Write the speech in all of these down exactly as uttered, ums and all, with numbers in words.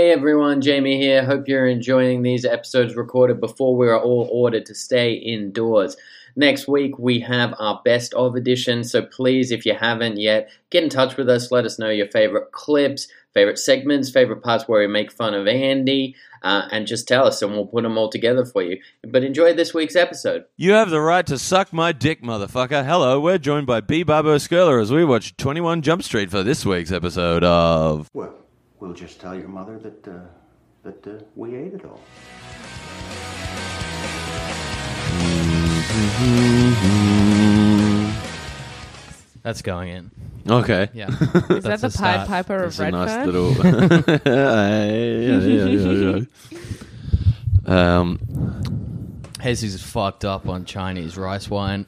Hey everyone, Jamie here. Hope you're enjoying these episodes recorded before we are all ordered to stay indoors. Next week we have our best of edition, so please, if you haven't yet, get in touch with us. Let us know your favorite clips, favorite segments, favorite parts where we make fun of Andy, uh, and just tell us and we'll put them all together for you. But enjoy this week's episode. You have the right to suck my dick, motherfucker. Hello, we're joined by B. Barbo Skirler as we watch twenty-one Jump Street for this week's episode of... Well, we'll just tell your mother that, uh, that uh, we ate it all. That's going in. Okay. Yeah. Is that the Pied Piper of That's a nice Redfern? little... yeah, yeah, yeah, yeah. Um, Jesus is fucked up on Chinese rice wine.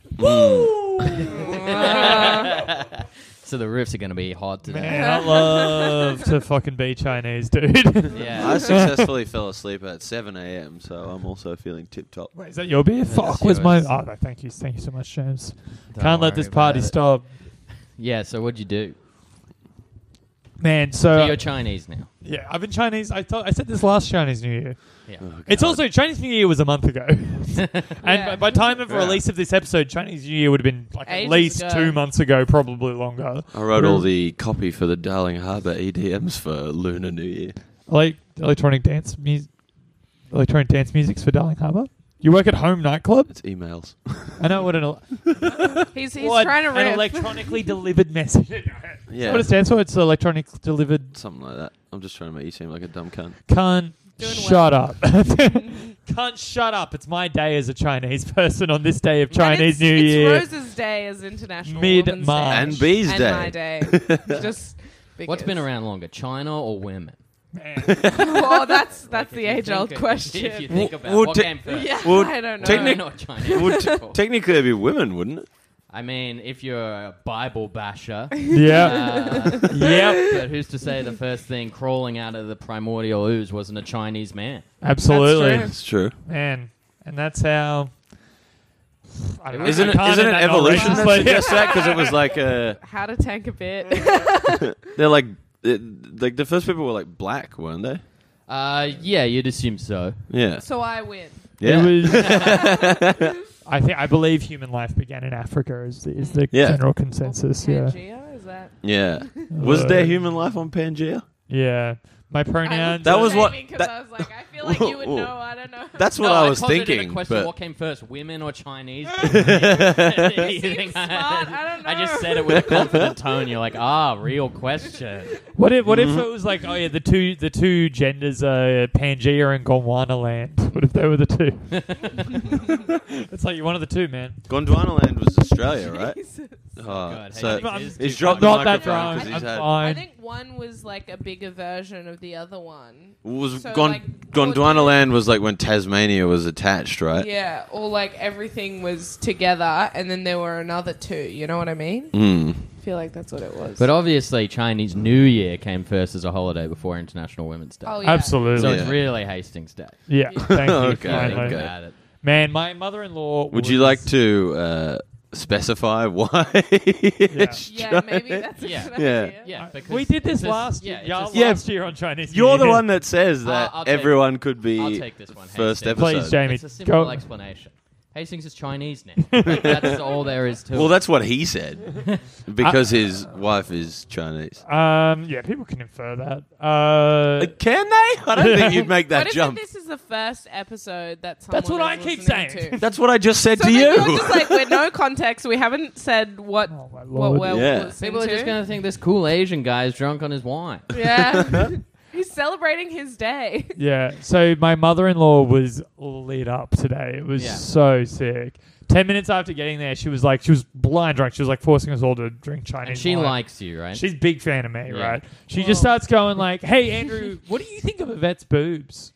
So the riffs are going to be hot today. Man, I love to fucking be Chinese, dude. Yeah. I successfully fell asleep at seven a.m., so I'm also feeling tip-top. Wait, is that your beer? That's Fuck, where's my... yours. Oh, no, thank you. Thank you so much, James. Don't Can't let worry this party about it. stop. Yeah, so what'd you do? Man, So so... you're Chinese now. yeah, I've been Chinese. I thought I said this last Chinese New Year. Yeah. Oh, God. It's also... Chinese New Year was a month ago. and Yeah. by time of Yeah. release of this episode, Chinese New Year would have been like at Ages least ago. two months ago, probably longer. I wrote all the copy for the Darling Harbour E D Ms for Lunar New Year. Like electronic dance music... Electronic dance music's for Darling Harbour? You work at Home Nightclub? It's emails. I know what an... el- He's, he's what, trying to an riff. electronically delivered message. Yeah. What it stands for? It's electronic delivered... Something like that. I'm just trying to make you seem like a dumb cunt. Cunt, Doing shut up. Cunt, shut up. It's my day as a Chinese person on this day of And Chinese it's, New it's Year. Rose's day as International Mid-March. Women's Day. And Bee's and Day. my day. Just because. What's been around longer, China or women? Well, that's that's the If you age-old think- question. If you think about Well, what te- came first. Yeah, Well, I don't know. technic- Women or Chinese? Would t- technically it'd be women, wouldn't it? I mean, if you're a Bible basher... Yeah. Uh, Yep. But who's to say the first thing crawling out of the primordial ooze wasn't a Chinese man? Absolutely. That's It's true. Man. And that's how... I don't know. Isn't I it, can't isn't in it that evolution knowledge. that Like- suggests that? Because it was like, uh, How to tank a bit. they're like, it, like the first people were like black, weren't they? Uh, yeah, you'd assume so. Yeah. So I win. Yeah. It was... I think I believe human life began in Africa is the, is the Yeah. general consensus. Yeah. Pangea, is that? Yeah. Was Uh, there human life on Pangea? Yeah. My pronouns... That was what- Because that- I was like, I feel like you would Whoa. know. I don't know. That's what No, I was posited thinking. A question, but what came first, women or Chinese? Seems smart. I don't know. I just said it with a confident tone. You're like, ah, real question. What if what Mm-hmm. if it was like, oh yeah, the two the two genders are Pangea and Gondwana land? What if they were the two? It's like you're one of the two, man. Gondwana land was Australia, right? Jesus. Oh, God, so hey, I'm- it's he's too dropped the Not that microphone drunk. because I'm he's had. fine. I think one was like a bigger version of the other one. Was So, Gon- like, Gondwana or- land was like when Tasmania was attached, right? Yeah, or like everything was together, and then there were another two. You know what I mean? Mm. I feel like that's what it was. But obviously, Chinese New Year came first as a holiday before International Women's Day. oh yeah, Absolutely. So Yeah. it's really Hastings Day. Yeah. Yeah. Thank you. Okay, Think finally. okay. about it. Man, my mother-in-law. Would you was- like to uh, specify why? it's Yeah, maybe that's a Yeah. good Yeah. idea. Yeah, because We did this it's a- last yeah, year. it's Yeah, a- last Yeah. year on Chinese. You're New the Year. one that says that I'll take- everyone could be I'll take this one. first Hastings. episode. Please, Jamie. It's a simple Go. explanation. Hastings is Chinese now. Like, that's all there is to Well, it. that's what he said because his wife is Chinese. Um. Yeah, people can infer that. Uh. Can they? I don't think you'd make that What if jump. this is the first episode that someone That's what is I keep listening saying. to? That's what I just said So to then you. you're just like, with no context, we haven't said what Oh my what lord. we're Yeah. listening People are to. just going to think this cool Asian guy is drunk on his wine. Yeah. He's celebrating his day. Yeah. So my mother-in-law was lit up today. It was Yeah. so sick. Ten minutes after getting there, she was like, she was blind drunk. She was like forcing us all to drink Chinese. And she wine. likes you, right? She's a big fan of me, Yeah. right? She Whoa. just starts going like, "Hey, Andrew, what do you think of Yvette's boobs?"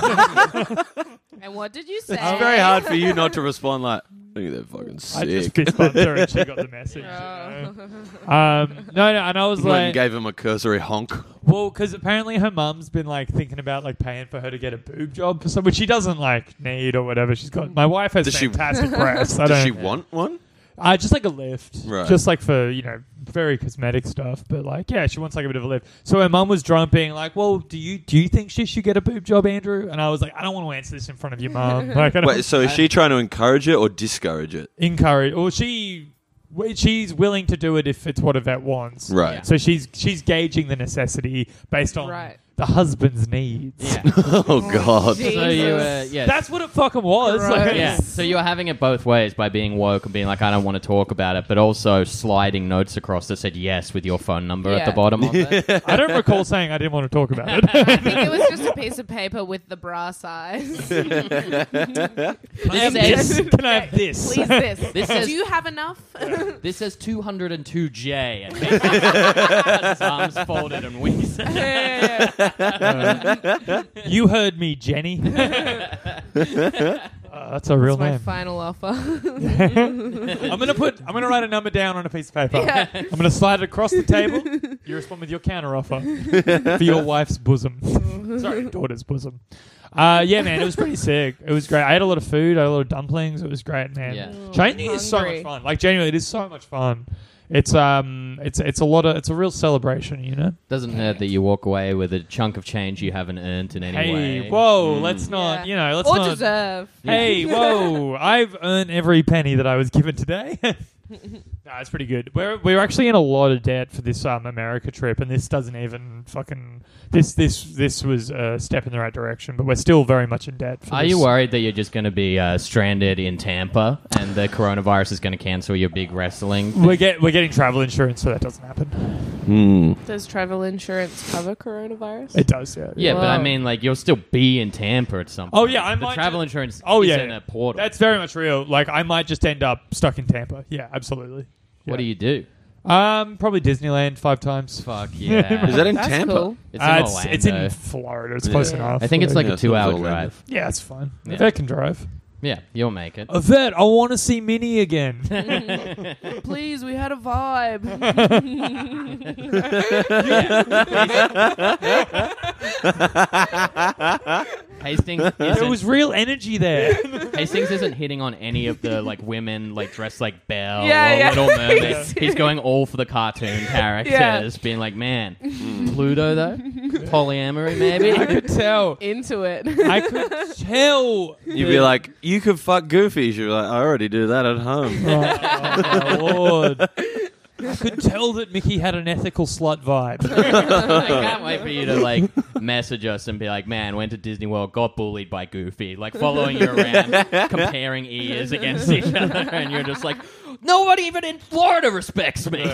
And what did you say? It's very hard for you not to respond like, I think they're fucking I just sick. fist bumped her and she got the message. you Oh. know? Um, no, no, and I was Went and like, gave him a cursory honk. well, because apparently her mum's been like thinking about like paying for her to get a boob job for some, which she doesn't like need or whatever. She's got. My wife has Does she- fantastic breasts. I Does don't. she want one? Uh, just like a lift. Right. Just like for, you know, very cosmetic stuff. But like, yeah, she wants like a bit of a lift. So her mum was drunk being like, well, do you do you think she should get a boob job, Andrew? And I was like, I don't want to answer this in front of your mum. Like, I don't Wait, so is she trying to encourage it or discourage it? encourage, or she... well, she's willing to do it if it's what Yvette wants. Right. Yeah. So she's she's gauging the necessity based on Right. the husband's needs. Yeah. Oh, God. Jesus. So you, uh, yeah. That's what it fucking was. Gross. Like, yeah. So you're having it both ways by being woke and being like, I don't want to talk about it, but also sliding notes across that said yes with your phone number at Yeah. the bottom of it. I don't recall saying I didn't want to talk about it. I think it was just a piece of paper with the bra size. Can I have says- this? Can I have this? Please, this. This says- Do you have enough? This says two hundred two J. And his arms folded and wheezed. You heard me, Jenny. Uh, that's a real That's my name. final offer. I'm gonna put. I'm gonna write a number down on a piece of paper. Yeah. I'm gonna slide it across the table. You respond with your counter offer for your wife's bosom. Sorry, daughter's bosom. Uh, yeah, man, it was pretty sick. It was great. I ate a lot of food. I had a lot of dumplings. It was great, man. Yeah. Chinese is so much Hungry. fun. Like genuinely, it is so much fun. It's um, it's it's a lot of. It's a real celebration, you know. Doesn't hurt that you walk away with a chunk of change you haven't earned in any Hey, way. whoa! Let's not. Yeah. You know, let's or not. deserve. Hey, whoa! I've earned every penny that I was given today. No, it's pretty good. We're we're actually in a lot of debt for this um America trip, and this doesn't even fucking this this this was a step in the right direction, but we're still very much in debt. For Are this. you worried that you're just going to be uh, stranded in Tampa and the coronavirus is going to cancel your big wrestling? We're get we're getting travel insurance, so that doesn't happen. Hmm. Does travel insurance cover coronavirus? It does, yeah. Yeah, but I Wow. mean, like, you'll still be in Tampa at some point. Oh, yeah, I the might travel ju- insurance Oh, yeah, isn't yeah. a portal. That's very much real. Like, I might just end up stuck in Tampa. Yeah, absolutely. What do you do? Um, probably Disneyland five times. Fuck yeah. Is that in That's Tampa? cool. It's in Uh, it's, Orlando. it's in Florida. It's close Yeah. enough. I think it's like Yeah, a so two-hour it's Orlando. drive. Yeah, it's fine. Yeah. Yvette can drive. Yeah, you'll make it. Yvette, I want to see Minnie again. Please, we had a vibe. Hastings There isn't, was real energy there. Hastings isn't hitting on any of the like women like dressed like Belle Yeah, or yeah. Little Mermaid. He's- He's going all for the cartoon characters, being like, man, Pluto though, polyamory maybe. I could tell. Into it. I could tell. You'd be like, you could fuck Goofy. She'd be like, I already do that at home. Oh, my lord. I could tell that Mickey had an ethical slut vibe. I can't wait for you to like message us and be like, man, went to Disney World, got bullied by Goofy, like following you around, comparing ears against each other, and you're just like, nobody even in Florida respects me.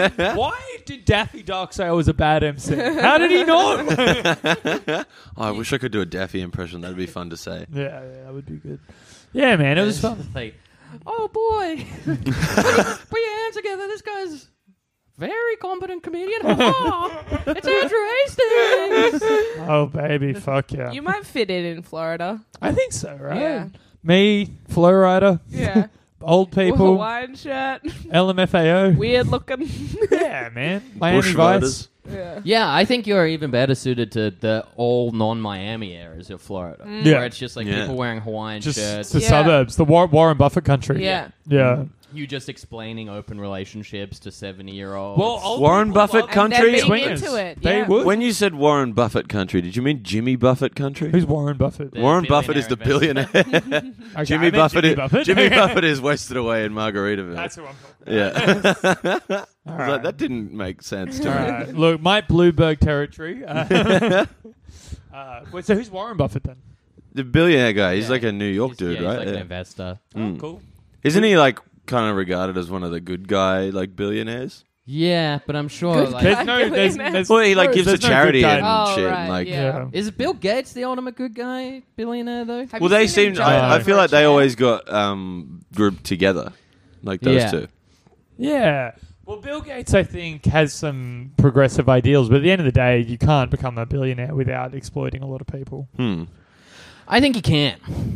Why did Daffy Duck say I was a bad M C? How did he know? Oh, I wish I could do a Daffy impression. That'd be fun to say. yeah, yeah, that would be good. Yeah, man, it was fun. Like, oh boy, put, your, put your hands together. This guy's very competent comedian. Ha-ha. It's Andrew Hastings. Oh, baby, fuck yeah. You might fit in in Florida. I think so, right? Yeah. Me, Flow Rider, Yeah. old people, Hawaiian shirt. L M F A O. Weird looking. Yeah, man. Miami Bush Vice. Riders. Yeah. Yeah, I think you're even better suited to the all non-Miami areas of Florida, Yeah. where it's just like Yeah. people wearing Hawaiian Just shirts. the Yeah. suburbs, the War- Warren Buffett country. Yeah. Yeah. You just explaining open relationships to seventy-year-olds. Well, old Warren people Buffett love- And then country? being Swingers. into it. They Yeah. would. When you said Warren Buffett country, did you mean Jimmy Buffett country? Who's Warren Buffett? The Warren Buffett is the billionaire billionaire. Okay, I Jimmy meant Buffett. Jimmy is, Buffett. Jimmy Buffett is wasted away in Margaritaville. That's who I'm talking yeah. I was about. like, that didn't make sense to All me. right. Look, Mike Bloomberg territory. Uh, uh, wait, so who's Warren Buffett then? The billionaire guy. He's Yeah. like a New York He's- dude, yeah, he's right? like an Yeah. investor. Mm. Oh, cool. Isn't he like kind of regarded as one of the good guy like billionaires? Yeah, but I'm sure. Good like, There's no, there's, Billionaire. there's, Well, he like there's gives to no good charity guy. and Oh, shit. right, and, like, yeah. Yeah. is Bill Gates the ultimate good guy billionaire though? Have well, you they seen him seemed. jump I, I over feel a like they chair? always got um grouped together, like those Yeah. two. Yeah. Well, Bill Gates, I think, has some progressive ideals, but at the end of the day, you can't become a billionaire without exploiting a lot of people. Hmm. I think he can.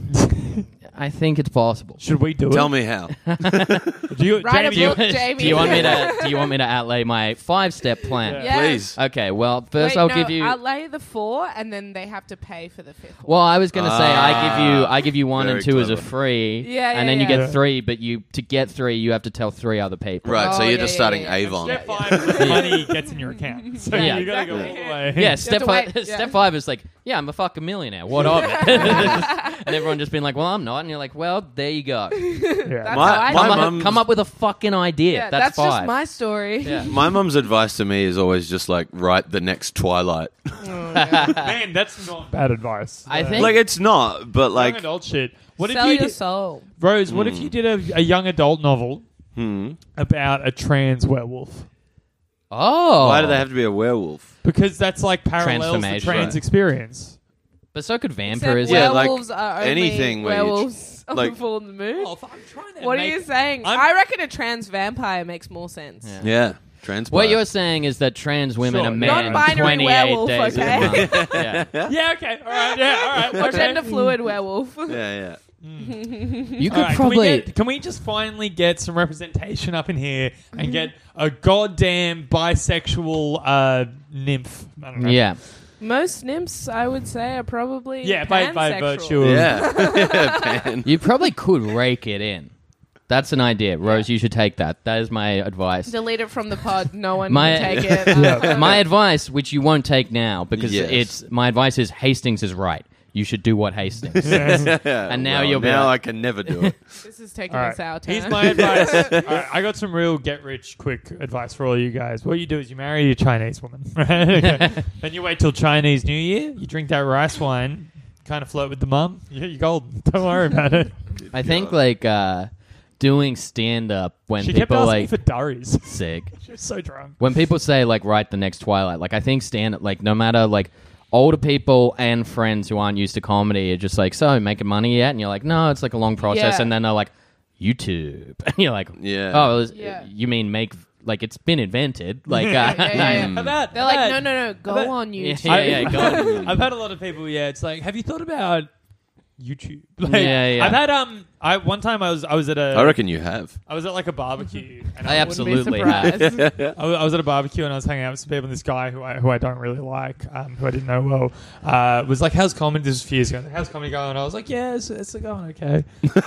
I think it's possible. Should we do Tell it? me how. Do you, Write a Jamie, book, Jamie. Do you want me to? Do you want me to outlay my five-step plan? Yeah. Please. Okay. Well, first Wait, I'll no, give you. I'll lay the four, and then they have to pay for the fifth one. Well, I was going to say I give you I give you one Very and two as a clever. free, Yeah, and yeah, then you yeah. get three. But you to get three, you have to tell three other people. Right, so Oh, you're yeah, just yeah, starting yeah, yeah. Avon. Step five is the money gets in your account. So Yeah. you gotta go all Exactly. the way. Yeah, step to five. wait, yeah. Step five is like, yeah, I'm a fucking millionaire. What of it? And everyone just being like, well, I'm not. And you're like, well, there you go. Yeah. That's My- how I my do Come, it. up, mum's- come up with a fucking idea. Yeah, that's that's just five. my story. Yeah. My mum's advice to me is always just like, write the next Twilight. Man, that's not bad advice. I Uh, think- Like, it's not, but young like, adult shit. What Sell if you your did, soul. Rose? What if you did a, a young adult novel hmm. about a trans werewolf? Oh. Why do they have to be a werewolf? Because that's like parallels the Transformation. trans Right. experience. But so could Except vampirism. Yeah, like werewolves are only anything where you tr- werewolves on like- the full moon. Oh, fuck, I'm trying to What are make- you saying? I'm- I reckon a trans vampire makes more sense. Yeah. Yeah, transpire. What you're saying is that trans women Sure. are men Non-binary twenty-eight werewolf, days okay? a month. Yeah. Yeah. Okay. All right. Yeah. All right. Or okay. gender fluid werewolf. Yeah, yeah. You could All right, probably. Can we, get, can we just finally get some representation up in here and get a goddamn bisexual uh, nymph? I don't know. Yeah. Most nymphs, I would say, are probably Yeah, by, by pansexual. virtue of. Yeah. Pan. You probably could rake it in. That's an idea. Rose, you should take that. That is my advice. Delete it from the pod. No one My- can take it. Yeah. My advice, which you won't take now, because Yes. it's my advice is Hastings is right. You should do what Hastings. Yeah. And now Well, you'll be now like- I can never do it. This is taking All us right. out. Here's my advice. All right, I got some real get rich quick advice for all you guys. What you do is you marry a Chinese woman, right? Okay. Then you wait till Chinese New Year. You drink that rice wine, kind of flirt with the mum. You're you're golden. Don't worry about it. I think like uh, doing stand up when She kept people asking like for durries. sick. She was so drunk. When people say like write the next Twilight, like I think stand up like no matter like older people and friends who aren't used to comedy are just like, so making money yet? And you're like, no, it's like a long process. Yeah. And then they're like, YouTube. And you're like, Yeah. oh, it was- Yeah. you mean make like it's been invented? Like, uh, yeah, yeah, yeah. mm. How about- They're how like, about- no, no, no, go about- on Yeah, YouTube. yeah, yeah, go. I've had a lot of people. Yeah, it's like, have you thought about YouTube? Like, Yeah, yeah. I've had um. I one time I was I was at a I reckon you have. I was at like a barbecue. And I Wouldn't be absolutely have. surprised. I was, I was at a barbecue and I was hanging out with some people. And this guy who I who I don't really like, um, who I didn't know well, uh, was like, "How's comedy?" This was a few years ago. How's comedy going? And I was like, "Yeah, it's, it's going okay."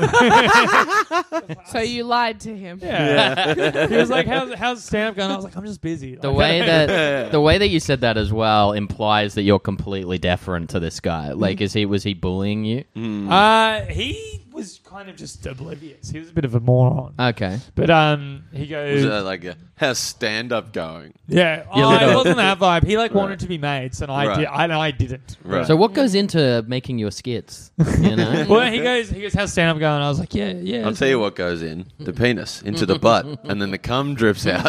So you lied to him. Yeah. He was like, "How's how's stand up going?" I was like, "I'm just busy." The Like, way that the way that you said that as well implies that you're completely deferent to this guy. Like, is he was he bullying you? uh, he was kind of just oblivious. He was a bit of a moron. Okay. But um, he Was goes, it like, a, how's stand up going? "Yeah, You oh, little- it wasn't that vibe." He like Right. wanted to be mates, and I Right. did, and I didn't. Right. So what goes into making your skits? You know. Well, he goes, he goes, "How's stand up going?" I was like, "Yeah, yeah." I'll tell you what goes in the penis into the butt, and then the cum drips out.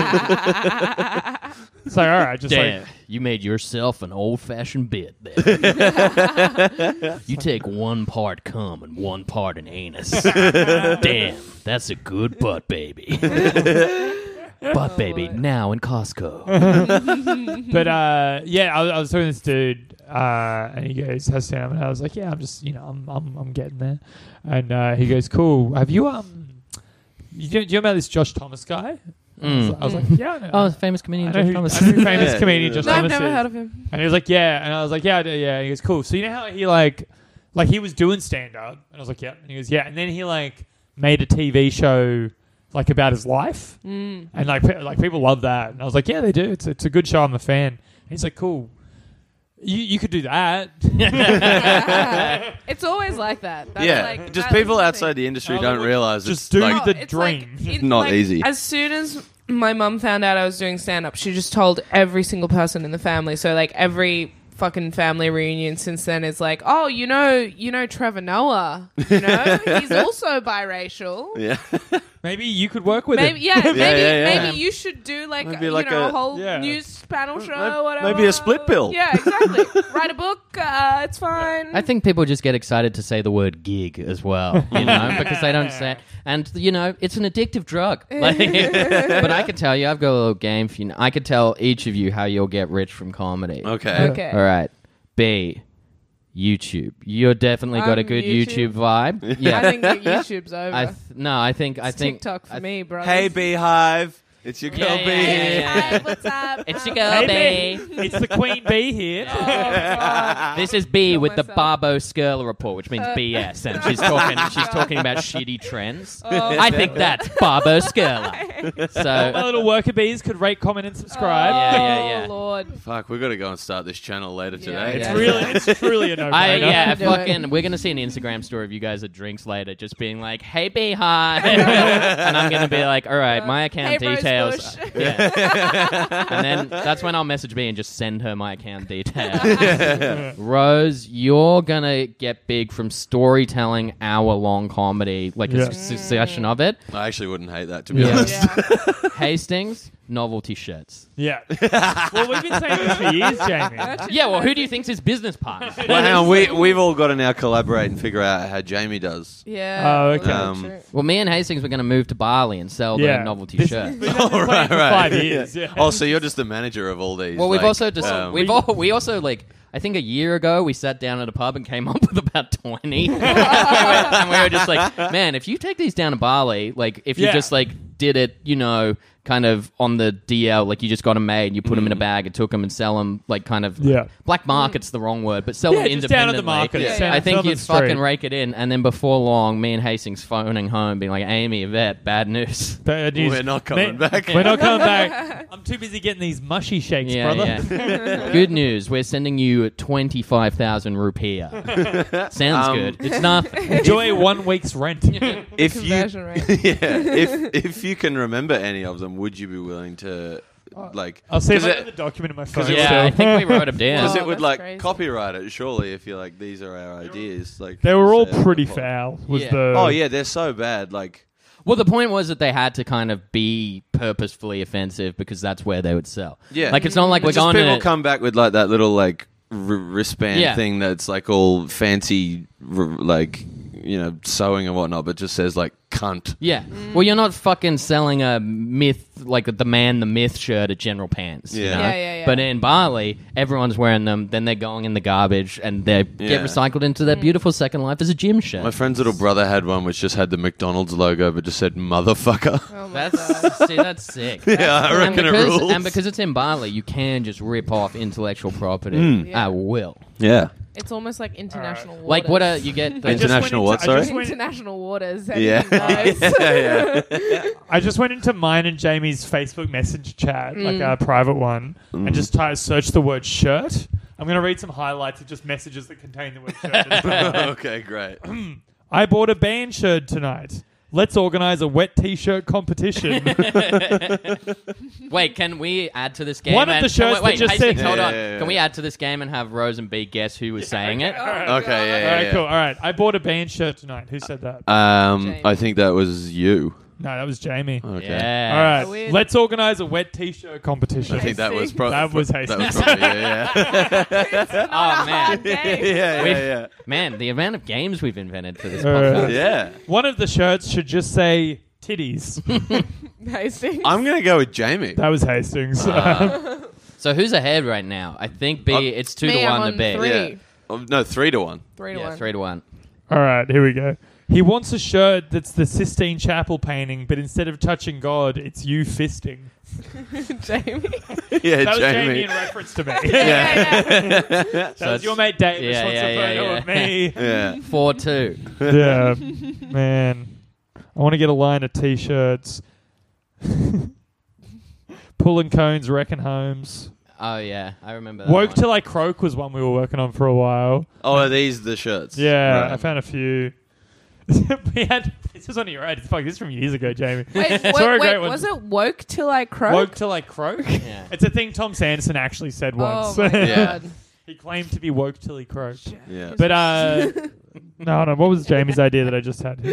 It's like, all right, just Damn, like, you made yourself an old-fashioned bit there. You take one part cum and one part an anus. Damn, that's a good butt baby. Butt baby, now in Costco. but uh, yeah, I, was- I was talking to this dude, uh, and he goes, "How's stand up?" And I was like, "Yeah, I'm just, you know, I'm, I'm, I'm getting there." And uh, he goes, "Cool. Have you um, you do, do you know about this Josh Thomas guy?" I was, Mm. I was like, "Yeah, I know." Oh, the famous I comedian know Josh who, Thomas. I know who famous Yeah. comedian Josh No, I've Thomas never is. heard of him. And he was like, "Yeah," and I was like, "Yeah, I do, yeah." And he goes, "Cool." So you know how he like, like he was doing stand up, and I was like, "Yeah." And he goes, "Yeah," and then he like made a T V show like about his life, Mm. and like pe- like people love that, and I was like, "Yeah, they do. It's it's a good show. I'm a fan." And he's like, "Cool, you you could do that." It's always like that. That's yeah, like, just that people was the outside thing. the industry Oh, don't look, realize just it's do like, the It's like- dream. it- Not like, easy. As soon as my mum found out I was doing stand up, she just told every single person in the family. So like every fucking family reunion since then is like, oh, you know, you know Trevor Noah. You know, he's also biracial. yeah. Maybe you could work with Maybe him. yeah, maybe yeah, yeah. maybe you should do like, Maybe you like know a, a- whole Yeah. news panel show, Maybe- whatever. maybe a split bill. Yeah, exactly. Write a book. Uh, it's fine. I think people just get excited to say the word gig as well, you know, because they don't say, and you know, it's an addictive drug. Like, but I can tell you, I've got a little game for you. Now. I could tell each of you how you'll get rich from comedy. Okay. Okay. All right. B. YouTube. You're definitely got a I'm good YouTube. YouTube, vibe. Yeah. I think that YouTube's over. I th- no, I think I it's think TikTok for I- me, bro. Hey, Beehive. It's your girl Yeah, yeah, Bee yeah, here. yeah. Hey, what's up? It's your girl, Hey, B. Bee. It's the Queen Bee here. Oh, God. This is B Kill with the myself. Barbo Skirler report, which means Uh. B S, and she's talking. She's talking about shitty trends. Oh, I think that's Barbo Skirler. My So little worker bees could rate, comment, and subscribe. Yeah, yeah, yeah. Oh, Lord. Fuck, we got to go and start this channel later Yeah. today. It's Yeah. really, it's truly a no-brainer. I yeah, Do fucking. it. We're gonna see an Instagram story of you guys at drinks later, just being like, "Hey, Beehive," and I'm gonna be like, "All right, my account Hey, Rose details." Bush. Yeah. And then that's when I'll message B and just send her my account details. Rose, you're gonna get big from storytelling hour-long comedy, like Yeah. a succession of it. I actually wouldn't hate that, to be Yeah. honest. Yeah. Hastings, novelty shirts. Yeah. Well, we've been saying this for years, Jamie. Yeah, well, who do you think's his business partner? Well, hang on. We, we've all got to now collaborate and figure out how Jamie does. Yeah. Oh, okay. Um, true. Well, me and Hastings were gonna move to Bali and sell Yeah. their novelty This- shirts. We've been Oh, playing for five years. Yeah. Yeah. Oh, so you're just the manager of all these. Well, we've like, also just um, we've all, we also like I think a year ago we sat down at a pub and came up with about twenty, and, we were, and we were just like, man, if you take these down to Bali, like if you Yeah. just like did it, you know, kind of on the D L, like you just got them made and you put them in a bag and took them and sell them, like kind of Yeah. black market's the wrong word, but sell Yeah, them just down at independently. the market. Yeah, Stand- I think sell them you'd straight. fucking rake it in, and then before long, me and Hastings phoning home, being like, "Amy, Yvette, bad news." Bad news. We're not coming Ma- back. We're not coming back. I'm too busy getting these mushy shakes, Yeah, brother. yeah. Good news. We're sending you twenty-five thousand rupiah. Sounds Um, good. It's nothing. Enjoy one week's rent. if you, Conversion rate. yeah, if if you can remember any of them, would you be willing to, like? I'll see if 'cause I it- have the document in my phone. it- Yeah, I still. think we wrote them down. Because Oh, it would that's like crazy. copyright it, surely. If you're like, these are our ideas, like They were all say it on pretty the pod. foul. Was Yeah. the Oh yeah, they're so bad. Like, Well, the point was that they had to kind of be purposefully offensive because that's where they would sell. yeah, Like, it's not like we're It's just going people to... come back with like that little like r- wristband Yeah. thing that's like all fancy, r- like you know, sewing and whatnot, but just says like cunt. Yeah. Well, you're not fucking selling a myth, like the man the myth shirt at General Pants. you Yeah. know? Yeah, yeah, yeah. But in Bali, everyone's wearing them, then they're going in the garbage and they Yeah. get recycled into their beautiful second life as a gym shirt. My friend's little brother had one which just had the McDonald's logo, but just said motherfucker. Oh my God. That's see, that's sick. Yeah, I and reckon it because, rules. and because it's in Bali, you can just rip off intellectual property Mm. Yeah. at will. Yeah. It's almost like international waters. Like what? Uh, you get the I just International went what, into- I sorry? just went- international waters. Yeah. anything goes. yeah, yeah. I just went into mine and Jamie's Facebook message chat, like Mm. a private one, Mm. and just type search the word shirt. I'm going to read some highlights of just messages that contain the word shirt. Okay, great. I bought a band shirt tonight. Let's organize a wet t-shirt competition. Wait, can we add to this game? One of and- the shirts wait, wait, that just Hastings, said- hold Yeah, on. yeah, yeah. Can we add to this game and have Rose and B guess who was saying it? Oh, Okay, God. yeah, All yeah, right, yeah. cool. All right, I bought a band shirt tonight. Who said that? Um, Jamie. I think that was you. No, that was Jamie. Okay. Yeah. All right, Weird. let's organize a wet t-shirt competition. I think that was probably That was that was Hastings. probably you, yeah. Oh man, Okay. yeah, We've- yeah, man, the amount of games we've invented for this Uh, podcast. yeah. One of the shirts should just say titties. Hastings. I'm gonna go with Jamie. That was Hastings. Uh, So who's ahead right now? I think B. Uh, it's two Me, to I'm one on to B. three. Yeah. Oh, no, three to one. Three to Yeah, one. three to one. All right, here we go. He wants a shirt that's the Sistine Chapel painting, but instead of touching God, it's you fisting. Jamie. Yeah, That was Jamie Jamie. in reference to me. Yeah. That So was your mate Davis yeah, wants yeah, a yeah, photo yeah. of me. Yeah. Four two. Yeah, man. I want to get a line of t-shirts. Pulling cones, wrecking homes. Oh yeah, I remember that. Woke one. till I croak was one we were working on for a while. Oh, are these the shirts? Yeah, Right. I found a few. we had this was on your right. Fuck, this is from years ago, Jamie. Wait, Saw a wait, great wait one. was it woke till I croak? Woke till I croak. Yeah. It's a thing Tom Sanderson actually said once. Oh my Yeah. God. He claimed to be woke till he croaked. Yeah. But uh, no, no. What was Jamie's idea that I just had?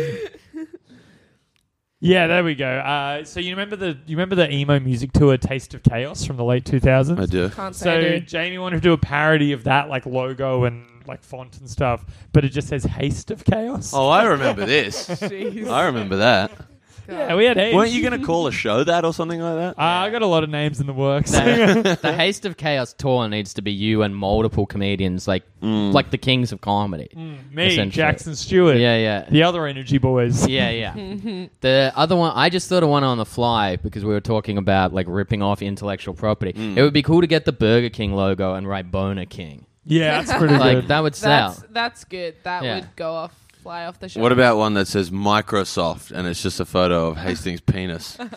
Yeah, there we go. Uh, so you remember the you remember the emo music tour Taste of Chaos from the late two thousands? I do. Can't say I So do. Jamie wanted to do a parody of that, like logo and like font and stuff, but it just says Haste of Chaos. Oh, I remember this. Jeez. I remember that. Yeah, we had heaps. Weren't you going to call a show that or something like that? Uh, I got a lot of names in the works. The, the Haste of Chaos tour needs to be you and multiple comedians, like like the kings of comedy. Me, essentially. Jackson Stewart. Yeah, yeah. The other Energy Boys. Yeah, yeah. The other one, I just thought of one on the fly because we were talking about like ripping off intellectual property. It would be cool to get the Burger King logo and write Boner King. Yeah, that's pretty Like good. that would sell. That's that's good. That Yeah. would go off, fly off the shelf. What about one that says Microsoft and it's just a photo of Hastings' penis? What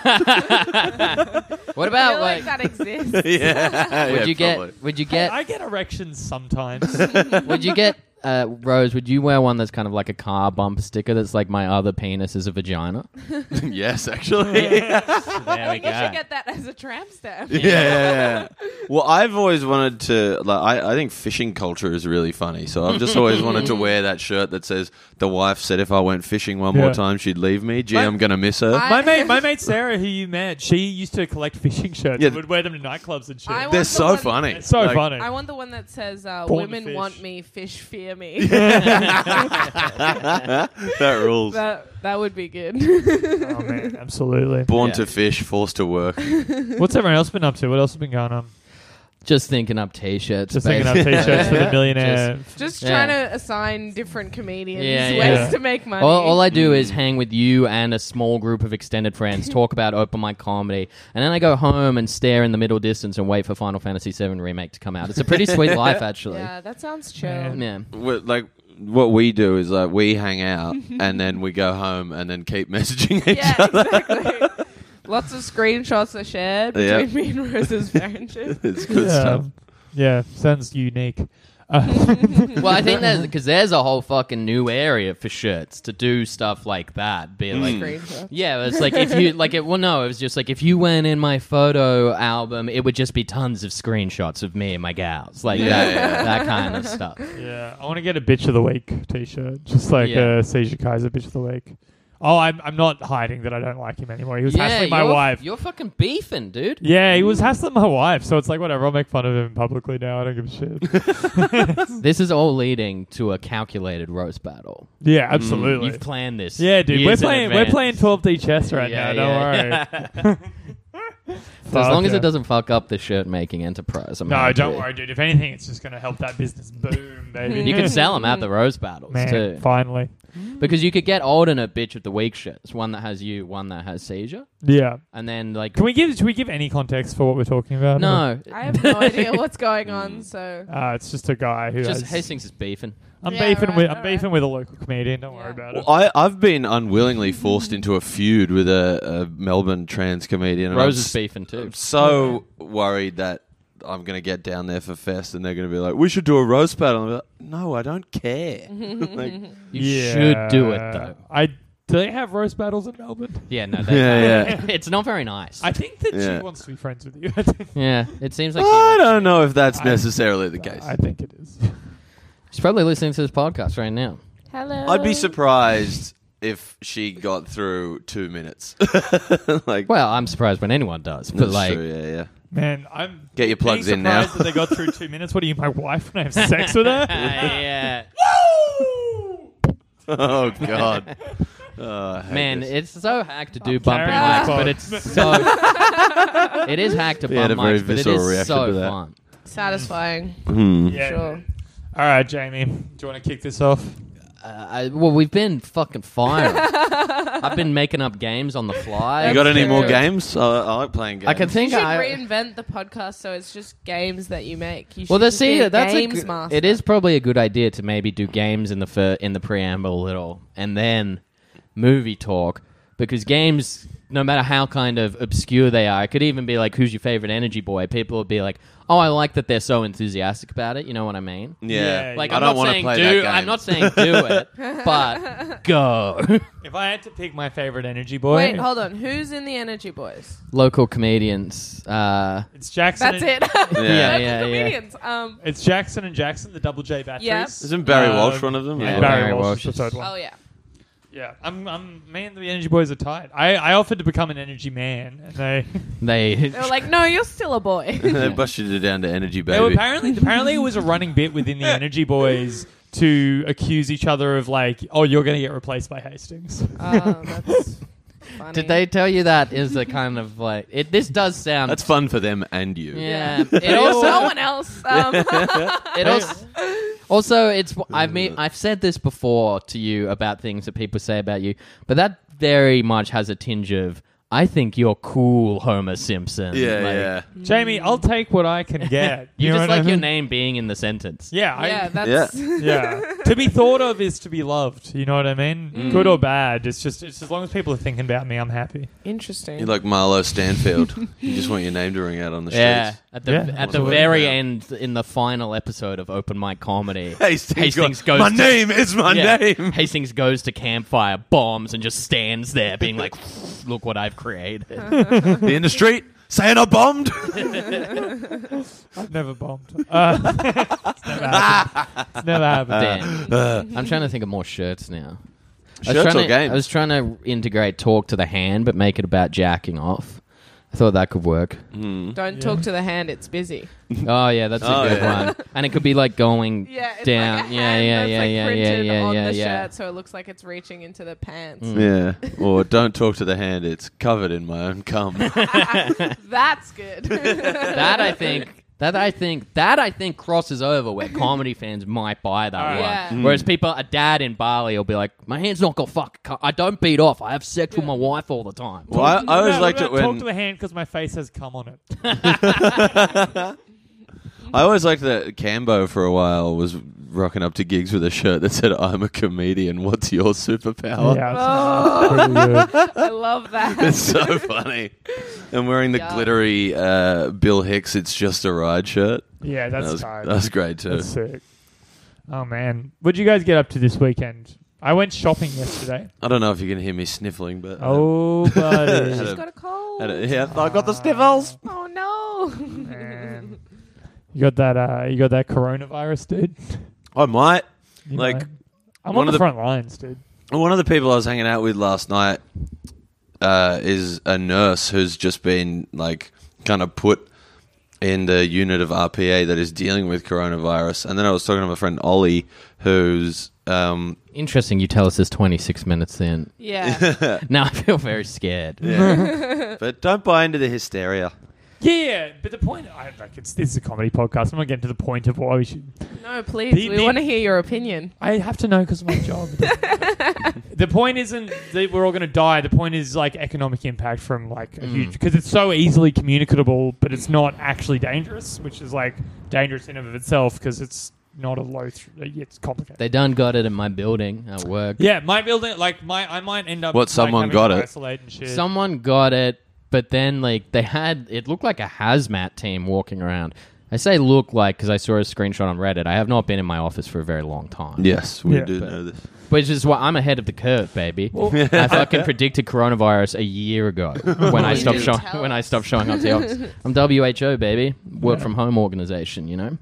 I about feel like like? that exists. yeah. Would yeah, you get? probably. Would you Hey, get? I get erections sometimes. Would you get? Uh, Rose, would you wear one that's kind of like a car bumper sticker that's like my other penis is a vagina? Yes, actually. There we You should get that as a tramp stamp. Yeah, yeah, yeah. Well, I've always wanted to. Like, I, I think fishing culture is really funny. So I've just always wanted to wear that shirt that says, "The wife said if I went fishing one Yeah. more time, she'd leave me. Gee, My- I'm gonna miss her." I- my mate, my mate Sarah, who you met, she used to collect fishing shirts Yeah. and would wear them to nightclubs and shit. I want They're the so one- funny. It's so Like, funny. I want the one that says uh, Born to "Women fish. want me, fish fear me." That rules. that that would be good. Oh man, absolutely. Born Yeah. to fish, forced to work. What's everyone else been up to? What else has been going on? Just thinking up t-shirts. Just thinking up basically. t-shirts for the millionaire. Just Yeah. trying to assign different comedians Yeah, ways yeah. to make money. All, all I do is hang with you and a small group of extended friends, talk about open mic comedy, and then I go home and stare in the middle distance and wait for Final Fantasy seven Remake to come out. It's a pretty sweet life, actually. yeah, that sounds chill. Yeah. Yeah. We're, like what we do is like we hang out and then we go home and then keep messaging each Yeah, other. exactly. Lots of screenshots are shared Yeah. between me and Rose's friendship. It's good Yeah. stuff. Yeah, sounds unique. Uh, Well, I think there's because there's a whole fucking new area for shirts to do stuff like that. Be like, Screenshots. yeah, it's like if you like it. Well, no, it was just like if you went in my photo album, it would just be tons of screenshots of me and my gals, like Yeah, that, yeah. that kind of stuff. yeah, I want to get a bitch of the week t-shirt, just like Yeah. a Seizure Kaiser bitch of the week. Oh, I'm I'm not hiding that I don't like him anymore. He was Yeah, hassling my you're- wife. You're fucking beefing, dude. Yeah, he was hassling my wife, so it's like whatever. I'll make fun of him publicly now. I don't give a shit. This is all leading to a calculated roast battle. Yeah, absolutely. You've planned this. Yeah, dude, we're years in playing we're advance. playing twelve D chess right Yeah, now. Don't yeah. worry. So as long as yeah. it doesn't fuck up the shirt making enterprise, I'm No, happy. don't worry, dude. If anything, it's just going to help that business boom, baby. You can sell them at the roast battles Man, too, finally. because you could get alternate bitch of the week shirts. One that has you, one that has Seizure, Yeah. and then like Can we give? Should we give any context for what we're talking about? no, I have no idea what's going on, so Uh, it's just a guy who just has. Hastings is beefing. I'm Yeah, beefing right, with. I'm alright. beefing with a local comedian. Don't worry Yeah. about Well, it. I, I've been unwillingly forced into a feud with a, a Melbourne trans comedian. and Rose I'm is s- beefing too. I'm so worried that I'm going to get down there for Fest and they're going to be like, we should do a roast battle. And I'm like, no, I don't care. Like, You Yeah. should do it though. I do they have roast battles in Melbourne? Yeah, no, they Yeah, don't. It's not very nice. I think that Yeah. she wants to be friends with you. yeah, it seems like I she, don't know if that's I- necessarily the case. I think it is. she's probably listening to this podcast right now. hello. I'd be surprised if she got through two minutes. like, Well, I'm surprised when anyone does, but that's like, true, yeah, yeah. Man, I'm Get your plugs being in now. surprised that they got through two minutes. What are you, my wife, when I have sex with her? yeah, Oh, God. Oh, I hate man, this. it's so hacked to do I'm bumping carrying mics, the but phone. it's so. It is hacked to We had bump a very mics, but it visceral is reaction so to that. fun. satisfying. Hmm. Yeah. Sure. All right, Jamie. Do you want to kick this off? Uh, I, well, we've been fucking firing. I've been making up games on the fly. You got any That's more true. games? I, I like playing games. I can You think should I. reinvent the podcast so it's just games that you make. You should Well, the just be see, a that's a games good- master. it is probably a good idea to maybe do games in the fir- in the preamble a little, and then movie talk, because games, no matter how kind of obscure they are, it could even be like, "Who's your favorite energy boy?" People would be like, "Oh, I like that they're so enthusiastic about it." You know what I mean? Yeah. Yeah, Like, I I'm don't not want to saying play do. that game. I'm not saying do it, but go. If I had to pick my favorite energy boy, Wait, hold on. Who's in the Energy Boys? Local comedians. Uh, it's Jackson. That's and, it. Yeah, yeah, Local yeah. comedians. Um. It's Jackson and Jackson, the Double J batteries. Yeah. Isn't Barry Uh, Walsh one of them? Yeah, Yeah, Barry, Barry Walsh, Walsh is the is- third one. Oh yeah. Yeah, I'm, I'm, me and the Energy Boys are tight. I, I offered to become an energy man, and they, they. They were like, "No, you're still a boy." They busted it down to Energy they were Baby. apparently, apparently it was a running bit within the Energy Boys to accuse each other of like, oh, you're going to get replaced by Hastings. Oh, that's funny. Did they tell you that is a kind of like it? This does sound. That's fun for them and you. Yeah. It also. no one else. Um, It also. Also, it's. I mean, I've said this before to you about things that people say about you, but that very much has a tinge of. I think you're cool, Homer Simpson. Yeah, Like, yeah. Jamie, I'll take what I can get. You, You know just what I like your mean? name being in the sentence. Yeah, I, yeah, that's yeah. To be thought of is to be loved. You know what I mean? Mm. Good or bad. It's just it's as long as people are thinking about me, I'm happy. interesting. You're like Marlo Stanfield. You just want your name to ring out on the streets. Yeah, at the Yeah, at the absolutely. very Yeah. end, in the final episode of Open Mic Comedy, Hastings, Hastings go- goes My to- name is my Yeah. name. Hastings goes to campfire, bombs, and just stands there, being like, "Look what I've created." The in the street saying I bombed. I've never bombed. Uh, it's never happened. It's never happened. Damn. I'm trying to think of more shirts now. I was Shirts trying or to, games? I was trying to integrate talk to the hand, but make it about jacking off. I thought that could work. Don't Yeah. talk to the hand; it's busy. Oh yeah, that's a Oh, good yeah. one. And it could be like going Yeah, it's down. like a yeah, hand yeah, that's yeah, like yeah, yeah, printed yeah, on yeah, the yeah. shirt, so it looks like it's reaching into the pants. Yeah. Or don't talk to the hand. It's covered in my own cum. That's good. That I think. That I think that I think crosses over where comedy fans might buy that Alright. one. Yeah. Mm. Whereas people, a dad in Bali will be like, "My hand's not gonna fuck. cu- I don't beat off. I have sex with my wife all the time." Well, I, I always No, liked what it about talk when to the hand because my face has cum on it. I always liked that Cambo for a while was rocking up to gigs with a shirt that said "I'm a comedian. What's your superpower?" Yeah, it's Oh. pretty good. I love that. It's so funny. And wearing the Yeah. glittery uh, Bill Hicks "It's Just a Ride" shirt. Yeah, that's that was tight. that was great too. That's sick. Oh man, what'd you guys get up to this weekend? I went shopping yesterday. I don't know if you can hear me sniffling, but uh, Oh, buddy. Had She's a- got a cold. had a- yeah, I got the sniffles. Oh no. Man. You got that? Uh, you got that coronavirus, dude. I might. You Like, know, I'm one on of the the- front lines, dude. One of the people I was hanging out with last night uh, is a nurse who's just been like kind of put in the unit of R P A that is dealing with coronavirus. And then I was talking to my friend Ollie, who's um, Interesting. You tell us this twenty-six minutes in. Yeah. Now I feel very scared. yeah. But don't buy into the hysteria. Yeah, but the point, I, like, it's this is a comedy podcast. I'm not getting to the point of why we should. No, please. The- we the- want to hear your opinion. I have to know because of my job. The point isn't that we're all going to die. The point is like economic impact from like a huge because it's so easily communicable, but it's not actually dangerous, which is like dangerous in and of itself because it's not a low. Th- it's complicated. They done got it in my building at work. Yeah, my building, like my, I might end up. What, like, someone having got to it? isolate and shit. Someone got it, but then like they had it looked like a hazmat team walking around. I say look like because I saw a screenshot on Reddit. I have not been in my office for a very long time. Yes, we Yeah. do But- know this. Which is why I'm ahead of the curve, baby. I fucking predicted coronavirus a year ago when I You stopped didn't showing tell when I us. stopped showing up to the office. I'm W H O, baby. Work Yeah. from home organization, you know?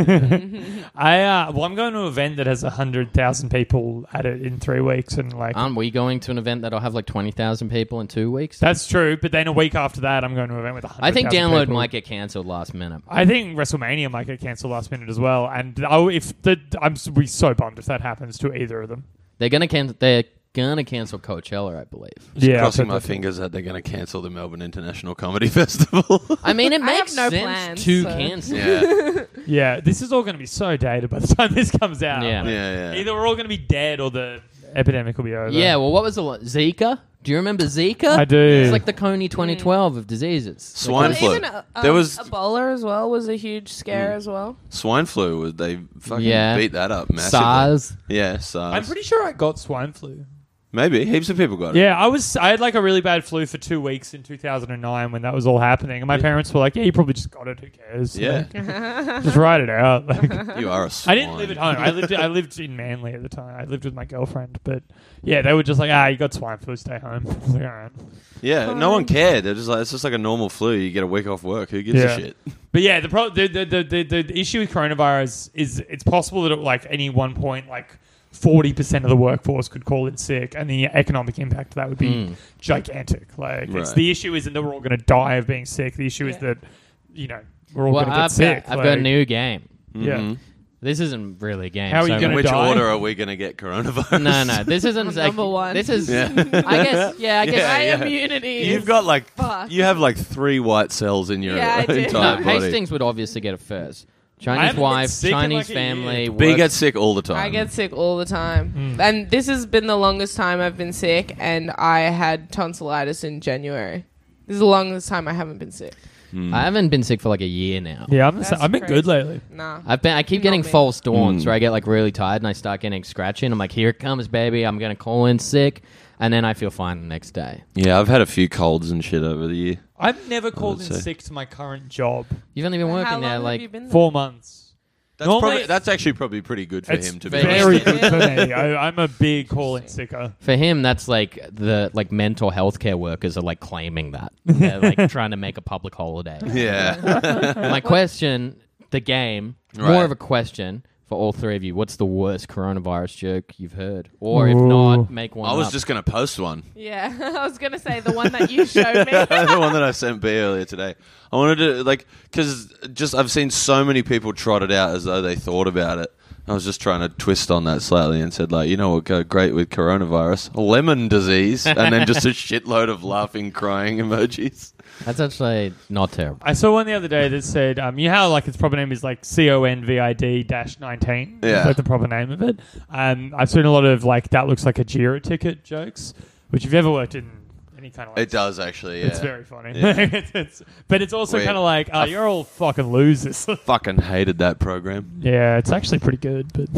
I uh, well, I'm going to an event that has a hundred thousand people at it in three weeks, and like Aren't we going to an event that'll have like twenty thousand people in two weeks? that's true. But then a week after that, I'm going to an event with a hundred. I think Download people. might get cancelled last minute. I think WrestleMania might get cancelled last minute as well, and I, if the I'm s- we so bummed if that happens to either of them. They're gonna cancel. They're gonna cancel Coachella, I believe. Yeah, Crossing I've my heard that. fingers that they're going to cancel the Melbourne International Comedy Festival. I mean, it I have makes no sense plans, to so- cancel. yeah, Yeah, this is all going to be so dated by the time this comes out. Yeah. Like, yeah, yeah. Either we're all going to be dead or the epidemic will be over. Yeah, well, what was the one? Zika? Do you remember Zika? I do. It's like the Coney twenty twelve of diseases. Swine Well, flu. even uh, There um, was- Ebola as well was a huge scare as well. Swine flu. was- They fucking Yeah. beat that up massively. SARS. Yeah, SARS. I'm pretty sure I got swine flu. Maybe heaps of people got it. Yeah, I was. I had like a really bad flu for two weeks in two thousand nine when that was all happening, and my parents were like, "Yeah, you probably just got it. Who cares? Yeah. Like, just write it out." Like, You are a swine. I didn't live at home. I lived. I lived in Manly at the time. I lived with my girlfriend, but yeah, they were just like, "Ah, you got swine flu. Stay home." I was like, all right. Yeah, no one cared. They're just like, it's just like a normal flu. You get a week off work. Who gives Yeah. a shit? But yeah, the, pro- the, the, the the the issue with coronavirus is it's possible that at like any one point, like forty percent of the workforce could call in sick, and the economic impact of that would be Mm. gigantic. Like, it's Right. the issue isn't that we're all going to die of being sick. The issue is Yeah. that you know we're all Well, going to get I've, sick. got, I've like, got a new game. Yeah. Mhm. This isn't really a game. How are you so- gonna In which die? order are we going to get coronavirus? No, no. This isn't I'm like, number one. This is. Yeah. I guess. Yeah, I guess. Yeah, My yeah. immunity. You've is got like fucked. you have like three white cells in your Yeah, I do. entire No, body. Hastings would obviously get it first. I Chinese haven't been wife, sick in Chinese like a family. year. B works- gets sick all the time. I get sick all the time. Mm. And this has been the longest time I've been sick, and I had tonsillitis in January. This is the longest time I haven't been sick. Mm. I haven't been sick for like a year now. Yeah, I'm the That's same. I've been crazy. good lately. Nah. I've been. I keep Not getting me. false dawns Mm. where I get like really tired and I start getting scratchy and I'm like, here it comes, baby. I'm gonna call in sick, and then I feel fine the next day. Yeah, I've had a few colds and shit over the year. I've never called in say. sick to my current job. You've only been How working long there have like you been there? Four months. That's Normally- probably that's actually probably pretty good for It's him to be. very very honest. good for me. I, I'm a big call in sicker. for him. That's like the like mental health care workers are like claiming that they're like trying to make a public holiday. Yeah. My question, the game, Right. more of a question for all three of you. What's the worst coronavirus joke you've heard? Or if Ooh. not, make one I was up. just going to post one. Yeah, I was going to say the one that you showed me. The one that I sent B earlier today. I wanted to, like, because just I've seen so many people trot it out as though they thought about it. I was just trying to twist on that slightly and said, like, you know what would go great with coronavirus? Lemon disease. And then just a shitload of laughing, crying emojis. That's actually not terrible. I saw one the other day that said, um, you know how like its proper name is like C O N V I D dash nineteen? Yeah. That's like the proper name of it. Um, I've seen a lot of like, that looks like a Jira ticket jokes, which if you've ever worked in any kind of like... It does, actually, yeah. It's very funny. Yeah. it's, it's, but it's also Wait. kind of like, oh, you're all fucking losers. Fucking hated that program. Yeah, it's actually pretty good, but...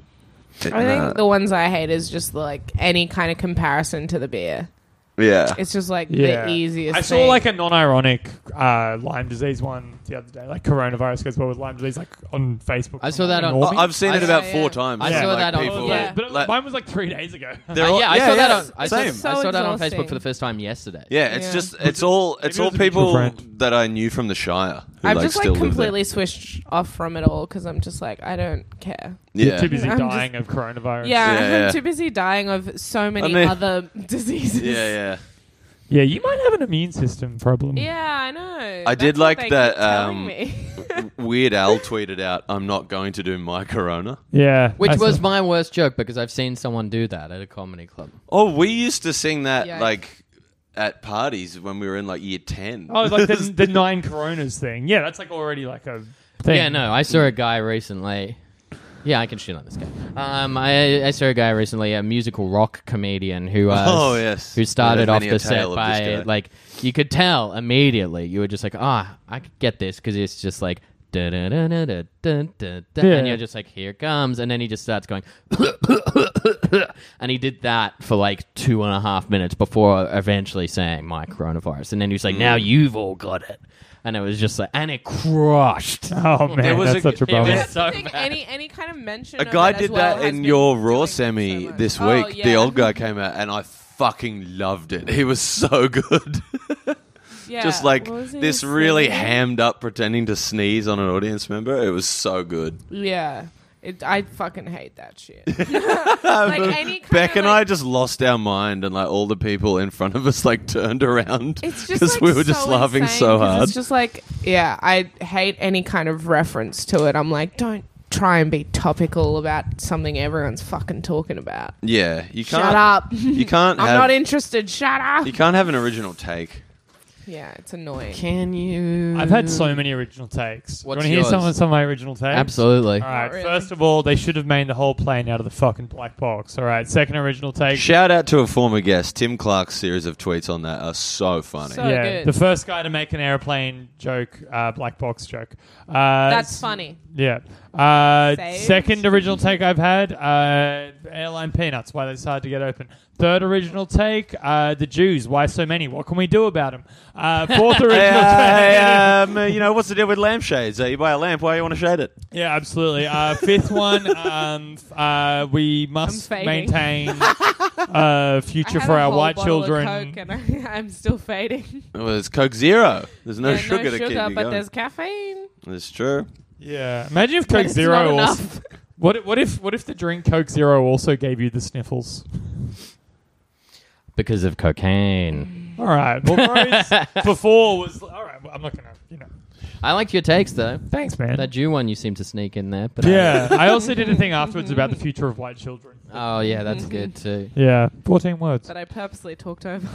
I think the ones I hate is just like any kind of comparison to the beer. Yeah. It's just like Yeah. the easiest I saw thing. like a non-ironic uh, Lyme disease one the other day, like coronavirus goes well with Lyme disease, like on Facebook. I from, saw like, that on- Normie. Oh, I've seen I- it about yeah, four yeah. times. I and, saw like, that on- people, Yeah. But like- mine was like three days ago. They're Uh, all- yeah, I yeah, saw that yeah, on. I saw, same. So I saw that on exhausting. Facebook for the first time yesterday. Yeah, it's Yeah. just it's all it's Maybe it all was a mutual people friend. that I knew from the Shire. Who, I've like, just like still live there. completely switched off from it all because I'm just like, I don't care. You're Yeah. too busy I'm dying of coronavirus. Yeah, Yeah, yeah. I'm too busy dying of so many mean- other diseases. Yeah, yeah. Yeah, you might have an immune system problem. Yeah, I know. I did That's what like they that, keep telling um, me. Weird Al tweeted out, "I'm not going to do my Corona." Yeah. Which I saw- was my worst joke because I've seen someone do that at a comedy club. Oh, we used to sing that Yikes. like at parties when we were in like year ten. Oh, like the, the nine coronas thing. Yeah, that's like already like a thing. Yeah, no, I saw a guy recently. Yeah, I can shit on this guy. Um, I, I saw a guy recently, a musical rock comedian who uh, Oh, yes. who started There's off many the a set tale of this by guy. like you could tell immediately. You were just like, ah, I could get this because it's just like. Da, da, da, da, da, da, da, da, Yeah. And you're just like, here it comes, and then he just starts going, and he did that for like two and a half minutes before eventually saying my coronavirus, and then he was like, now Mm. you've all got it, and it was just like, and it crushed. Oh man, There was that's a- such a it bummer. was That's so the thing, bad. any any kind of mention. A of guy it as did well that has in been your Raw doing semi so much. this Oh, week. yeah. The old guy came out, and I fucking loved it. He was so good. Yeah. Just like What was he this really saying? hammed up pretending to sneeze on an audience member. It was so good. Yeah. It, I fucking hate that shit. like any kind Beck of, and like, I just lost our mind, and like all the people in front of us like turned around It's just because like, we were just so laughing insane so 'cause hard. It's just like, yeah, I hate any kind of reference to it. I'm like, don't try and be topical about something everyone's fucking talking about. Yeah, you can't. Shut up. You can't. I'm have, not interested. Shut up. You can't have an original take. Yeah, it's annoying. Can you? I've had so many original takes. What's you want to hear yours? some of some of my original takes? Absolutely. All right. Not really. First of all, they should have made the whole plane out of the fucking black box. All right. Second original take. Shout out to a former guest. Tim Clark's series of tweets on that are so funny. So- yeah, good. the first guy to make an airplane joke, uh, black box joke. Uh, That's funny. Yeah. Uh, Saved. second original take I've had, uh, airline peanuts, why they decided to get open. Third original take, uh, the Jews, why so many? What can we do about them? Uh, fourth original Hey, take. um, you know, what's the deal with lampshades? Uh, you buy a lamp, why do you want to shade it? Yeah, absolutely. Uh, fifth one, um, f- uh, we must fading. maintain uh, future I had for a our whole white bottle of children. Coke and I, I'm still fading. Well, it's Coke Zero. There's no Yeah, sugar no to sugar, keep you but going. there's caffeine. It's true. Yeah, imagine if But Coke it's Zero not also. enough. What if, what if what if the drink Coke Zero also gave you the sniffles? Because of cocaine. All right. Well, Rose before was all right. Well, I'm not gonna, you know. I liked your takes though. Thanks, man. That Jew one you seem to sneak in there. But yeah, I also did a thing afterwards about the future of white children. Oh yeah, that's good too. Yeah, fourteen words. That I purposely talked over.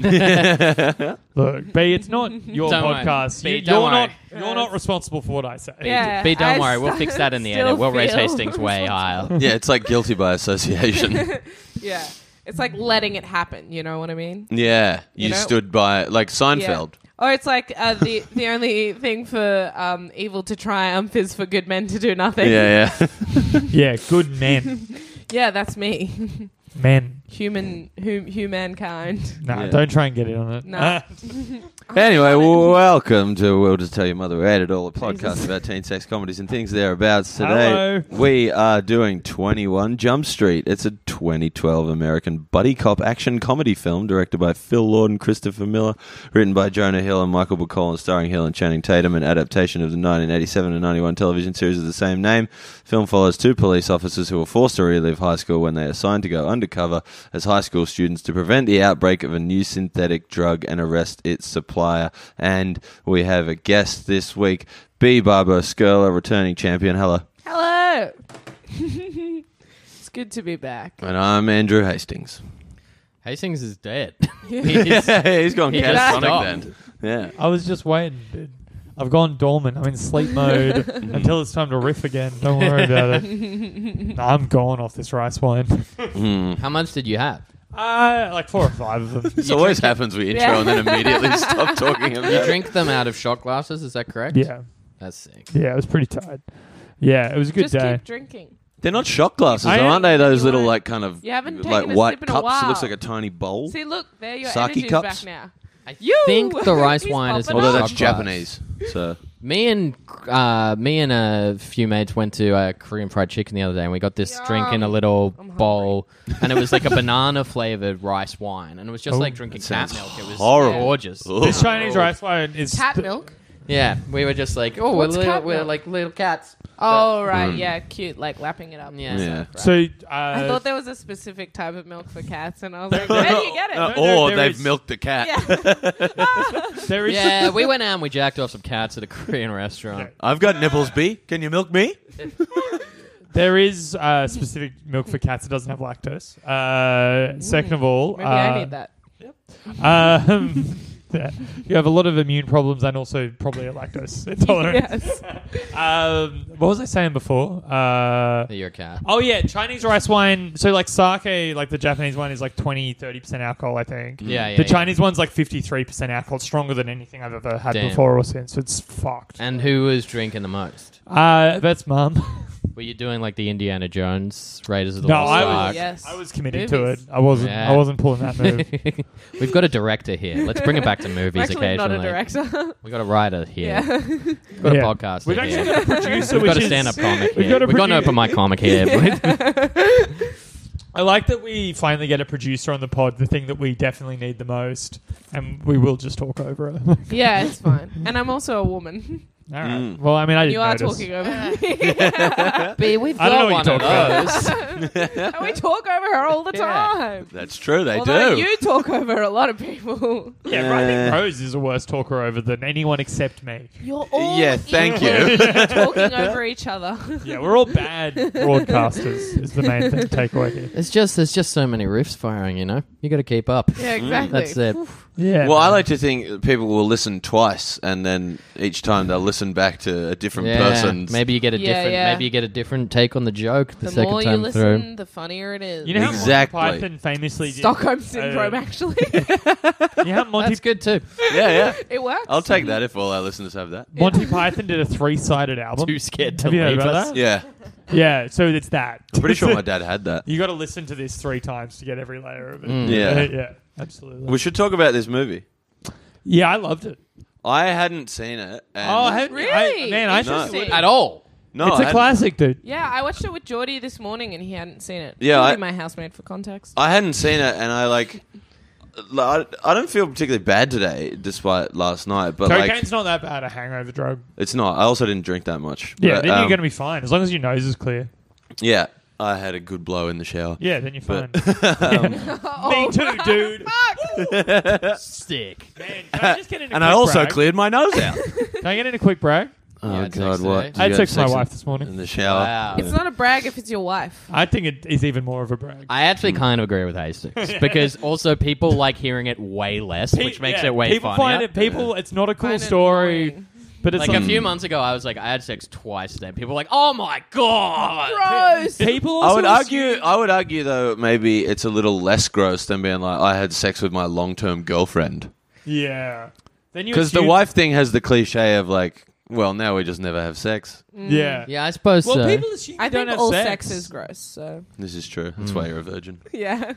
Look, B, it's not your Don't worry. podcast. B, You- don't you're not. worry. You're not responsible for what I say. Yeah. B, don't I worry, we'll st- fix that in the still edit. We'll raise feel Hastings way higher. Yeah, it's like guilty by association. Yeah. It's like letting it happen. You know what I mean? Yeah, you, You know- stood by like Seinfeld. Or it's like uh, the the only thing for um, evil to triumph is for good men to do nothing. Yeah, yeah. Yeah, good men. Yeah, that's me. Men. Human, hum, humankind. No, Yeah. don't try and get in on it. No. Anyway, well, welcome to We'll Just Tell Your Mother We Ate It All, a podcast Jesus. about teen sex comedies and things thereabouts. Today, Hello. we are doing twenty-one Jump Street. It's a twenty twelve American buddy cop action comedy film directed by Phil Lord and Christopher Miller, written by Jonah Hill and Michael Bacall, and starring Hill and Channing Tatum, an adaptation of the nineteen eighty-seven and ninety-one television series of the same name. Film follows two police officers who are forced to relive high school when they are assigned to go undercover as high school students to prevent the outbreak of a new synthetic drug and arrest its supplier. And we have a guest this week, B. Barbara Skirler, returning champion. Hello. Hello. It's good to be back. And I'm Andrew Hastings. Hastings is dead. He's, he's gone He just catatonic stopped. then. Yeah. I was just waiting, dude. I've gone dormant. I'm in sleep mode until it's time to riff again. Don't worry about it. No, I'm gone off this rice wine. Mm. How much did you have? Uh, like four or five of them. This always happens we intro Yeah. and then immediately stop talking about You it. drink them out of shot glasses, is that correct? Yeah. That's sick. Yeah, it was pretty tight. Yeah, it was a good Just day. keep drinking. They're not shot glasses, I though, am- aren't they? Those You little, won't. like, kind of You haven't like taken a white sip in a cups. It while. looks like a tiny bowl. See, look, there your Sake energy's cups? back now. I You! think the rice He's wine is popping in Although a that's shot glass. Japanese. So Me and uh, me and a few mates went to a Korean fried chicken the other day, and we got this Yum. drink in a little I'm bowl, and it was like a banana flavored rice wine, and it was just Oh, like drinking that cat sounds milk. It was horrible. gorgeous. Ugh. This Chinese rice wine is Cat th- milk? Yeah, we were just like, oh, we're, What's little, cat we're milk? like little cats. Oh, right. Mm. Yeah, cute. Like lapping it up. Yeah. Yeah. Right. So uh, I thought there was a specific type of milk for cats, and I was like, where do you get it? Uh, No, no, or there they've is- milked a cat. Yeah. there is Yeah, we went out and we jacked off some cats at a Korean restaurant. I've got nipples, B. Can you milk me? there is uh, specific milk for cats that doesn't have lactose. Uh, second of all, Maybe uh, I need that. Um, yeah. You have a lot of immune problems and also probably a lactose intolerance. Yes. Um, what was I saying before? Uh, You're a cat. oh, yeah, Chinese rice wine. So, like, sake, like the Japanese one, is like twenty, thirty percent alcohol, I think. Yeah, yeah. the yeah. Chinese one's like fifty-three percent alcohol. It's stronger than anything I've ever had Damn. before or since. It's fucked. And who was drinking the most? Uh, that's mum. Were you doing like the Indiana Jones Raiders of the No, Lost I Oh, was- Ark? yes. I was committed to Movies. it. I wasn't. Yeah. I wasn't pulling that move. We've got a director here. Let's bring it back to movies I'm actually occasionally. not a director. We've got a writer here. yeah. We've got Yeah. a podcaster We've here. actually got a producer, We've which got a is- stand-up comic we've here. got a We've got an produ- open mic comic here. I like that we finally get a producer on the pod, the thing that we definitely need the most, and we will just talk over it. All Yeah, it's fine. And I'm also a woman. right. Mm. Well, I mean, I didn't You are notice. talking over me. B, we've I don't got know one what of you're those. And we talk over her all the Yeah. time. That's true, they Although do. you talk over a lot of people. Yeah, I think Uh, Rose is a worse talker over than anyone except me. You're all Yeah, thank equal, you. talking over each other. Yeah, we're all bad broadcasters. Is the main thing takeaway here. It's just there's just so many riffs firing, you know. You got to keep up. Yeah, exactly. That's it. Yeah. Well, I man. like to think people will listen twice, and then each time they'll listen back to a different Yeah, person's. maybe you get a Yeah, different. yeah. Maybe you get a different take on the joke the, The second more you time listen, through. the funnier it is. You know how Exactly. Monty Python famously did Stockholm syndrome, uh, actually. You know how Monty, That's good too. Yeah, yeah. It works. I'll take that if all our listeners have that. Monty Python did a three-sided album. Too scared to Have you heard leave about us. that? Yeah. Yeah, so it's that. I'm pretty sure my dad had that. You got to listen to this three times to get every layer of it. Mm. Yeah. yeah, absolutely. We should talk about this movie. Yeah, I loved it. I hadn't seen it. And Oh, I haven't- Really? I, man, I No. should. Interesting. At all. no, It's I a hadn't- classic, dude. Yeah, I watched it with Geordie this morning and he hadn't seen it. Yeah, Geordie, I- my housemate for context. I hadn't seen it, and I like. I I don't feel particularly bad today, despite last night. But Cocaine's like, not that bad a hangover drug. it's not. I also didn't drink that much. Yeah, But, then um, you're going to be fine as long as your nose is clear. Yeah, I had a good blow in the shower. Yeah, then you're fine. But, um, Me too, dude. Sick. Man, can I just get in a And I quick also brag? cleared my nose out. Can I get in a quick brag? Oh, Yeah, I'd God, sex what? today. Did I had you sex have with my in- wife this morning. In the shower. Wow. It's not a brag if it's your wife. I think it is even more of a brag. I actually kind of agree with Hastings because also people like hearing it way less, Pe- which makes yeah, it way people funnier. find it. People, it's not a cool Find it story, annoying. but it's Like like, a few months ago, I was like, I had sex twice today. People were like, oh my god, Gross. people. I Also would argue. assume- I would argue though maybe it's a little less gross than being like I had sex with my long-term girlfriend, yeah. Then you because the assume- wife thing has the cliche of like, well, now we just never have sex. Yeah. Yeah, I suppose Well, so. people assume you I don't think have all sex. sex is gross. So This is true. That's why you're a virgin. yeah.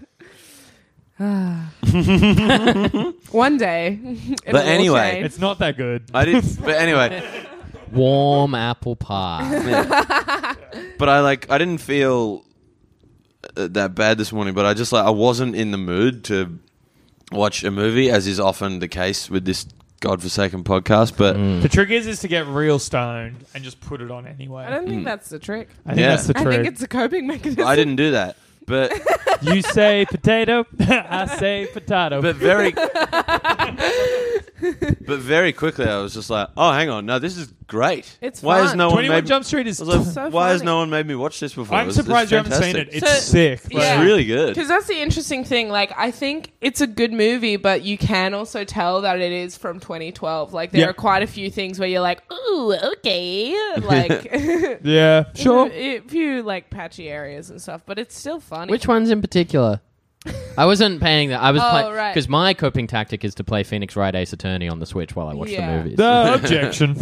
One day. it But will anyway, change. It's not that good. I didn't. But anyway, Warm apple pie. but I like. I didn't feel uh, that bad this morning. But I just like I wasn't in the mood to watch a movie, as is often the case with this godforsaken podcast. But The trick is, is to get real stoned and just put it on anyway. I don't think that's the trick. I think Yeah. that's the I trick. think it's a coping mechanism. I didn't do that. But You say potato, I say potato. but very but very quickly I was just like, oh, hang on, no, this is great. It's why has fun. no one twenty-one made Jump Street is. I was like, So why has funny. no one made me watch this before? I'm It's- it's surprised you haven't seen it. fantastic. It's So- sick. yeah. Like, It's really good. Because that's the interesting thing. Like, I think it's a good movie, but you can also tell that it is from twenty twelve. Like, there Yeah. are quite a few things where you're like, ooh, okay. Like, Yeah, sure. a few, like, patchy areas and stuff, but it's still funny. Which ones in particular? I wasn't paying that. I was Oh, playing right. because my coping tactic is to play Phoenix Wright Ace Attorney on the Switch while I watch Yeah. the movies. The objection.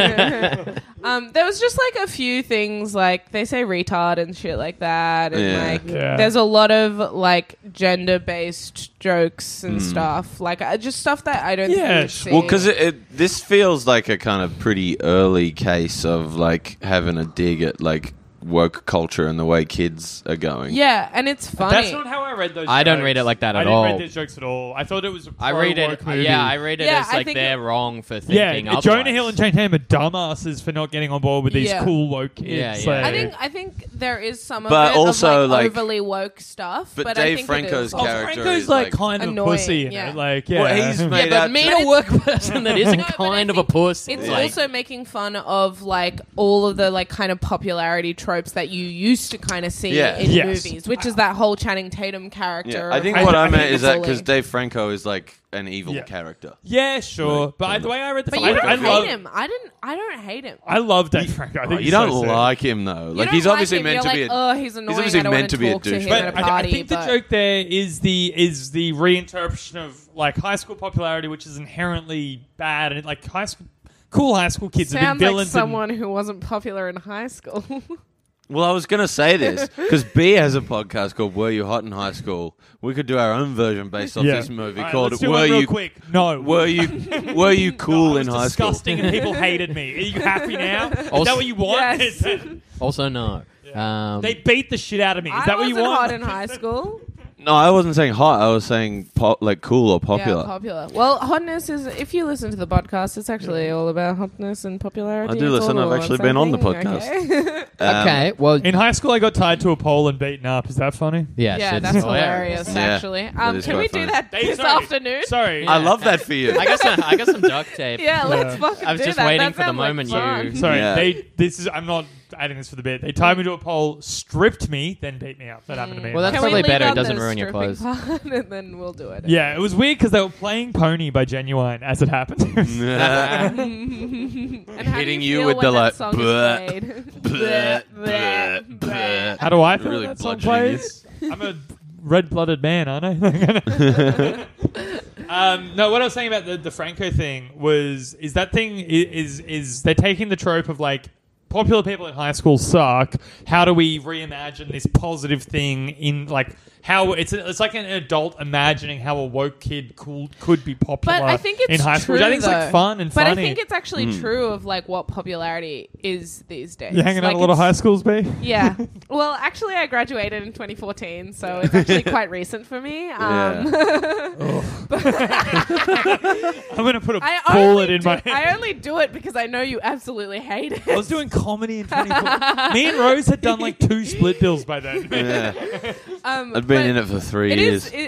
Um, there was just like a few things like they say retard and shit like that, and Yeah. like Yeah. there's a lot of like gender based jokes and Hmm. stuff, like uh, just stuff that I don't Yeah, think you'd sh- see. Well, because it, it this feels like a kind of pretty early case of like having a dig at like woke culture and the way kids are going. yeah, and it's funny. That's not how I read those. I don't jokes. read it like that I at didn't all. read those jokes at all. I thought it was a I read it. pro-woke movie. Yeah, I read it Yeah, as I like think they're it- wrong for Yeah, thinking. Jonah otherwise. Hill and Jane Hamm are dumbasses for not getting on board with these Yeah. cool woke kids. Yeah, yeah. Like- I think I think there is some of But it also, of, like, like- overly woke stuff. But But, I Dave think Franco's it is. Oh, character Franco's is, like, like, kind of a annoying, pussy in yeah. it. Like, yeah. Well, he's Yeah, made but out meet to- a work person that isn't No, but I kind of a think pussy. It's Like- also making fun of like all of the like kind of popularity tropes that you used to kind of see Yeah. in Yes. movies, which is that whole Channing Tatum character. Yeah, I of think how what I I he's meant think is that bully. because Dave Franco is like an evil Yeah. character. Yeah, sure. But I, the way I read the But film, you I, don't I hate love him. I didn't. I don't hate him. I love Dave Franco. I think Oh, he's you don't so sick. like him though. You Like don't he's like obviously him, meant you're to be. like, A, oh, he's annoying. obviously I don't meant want to be a talk to him douchebag. at a But I, party. I think the but joke there is the is the reinterpretation of like high school popularity, which is inherently bad, and like high school, cool high school kids have sounds been like villains. someone who wasn't popular in high school. Well, I was going to say this because B has a podcast called "Were You Hot in High School." We could do our own version based off and, this movie All right, called let's do "Were one real You quick? No, Were You Were You No, Cool I in was High School?" disgusting and people hated me. Are you happy now? Is Also- that what you want? Yes. also, no. Um, They beat the shit out of me. Is I that what you wasn't want? hot in high school. No, I wasn't saying hot. I was saying po- like cool or popular. Yeah, popular. Well, hotness is. If you listen to the podcast, it's actually all about hotness and popularity. I do It's listen. all I've actually been on the something, podcast. okay? Um, okay, well, In high school, I got tied to a pole and beaten up. Is that funny? yes, yeah, it's that's hilarious. hilarious. Yeah, Actually, that um, is can quite we do funny. that Hey, this sorry. afternoon? Sorry. I love that for you. I got some. I got some duct tape. Yeah, let's Yeah. fucking I was do just that. waiting That for the sounds like moment fun. you- Sorry, Yeah. they. This is. I'm not adding this for the bit. They tied me to a pole, stripped me, then beat me up. That happened to me. Well, that's Can probably we leave better. It out doesn't the ruin your stripping clothes. part, and then we'll do it. yeah, it was weird because they were playing Pony by Genuine as it happened. And how Hitting do you feel with when the, that like, song is bleh, played? bleh, Bleh, bleh, bleh. How do I feel Really that song bludgeoning you. plays? I'm a red-blooded man, aren't I? um, no, what I was saying about the, the Franco thing was is that thing i- is is they're taking the trope of like popular people in high school suck. How do we reimagine this positive thing in like how it's it's like an adult imagining how a woke kid cool, could be popular But I think it's in high school. true, which I think it's like though. fun and But funny. I think it's actually Hmm. true of like what popularity is these days. You're hanging out Like, at a lot of it's- high schools, B? Yeah. Well, actually, I graduated in twenty fourteen, so it's actually quite recent for me. Um, I'm gonna put a I bullet only in do, my. I only do it because I know you absolutely hate it. I was doing comedy in twenty-four. Me and Rose had done like two split bills by then. Yeah. um, I'd been but in it for three It years. is. It is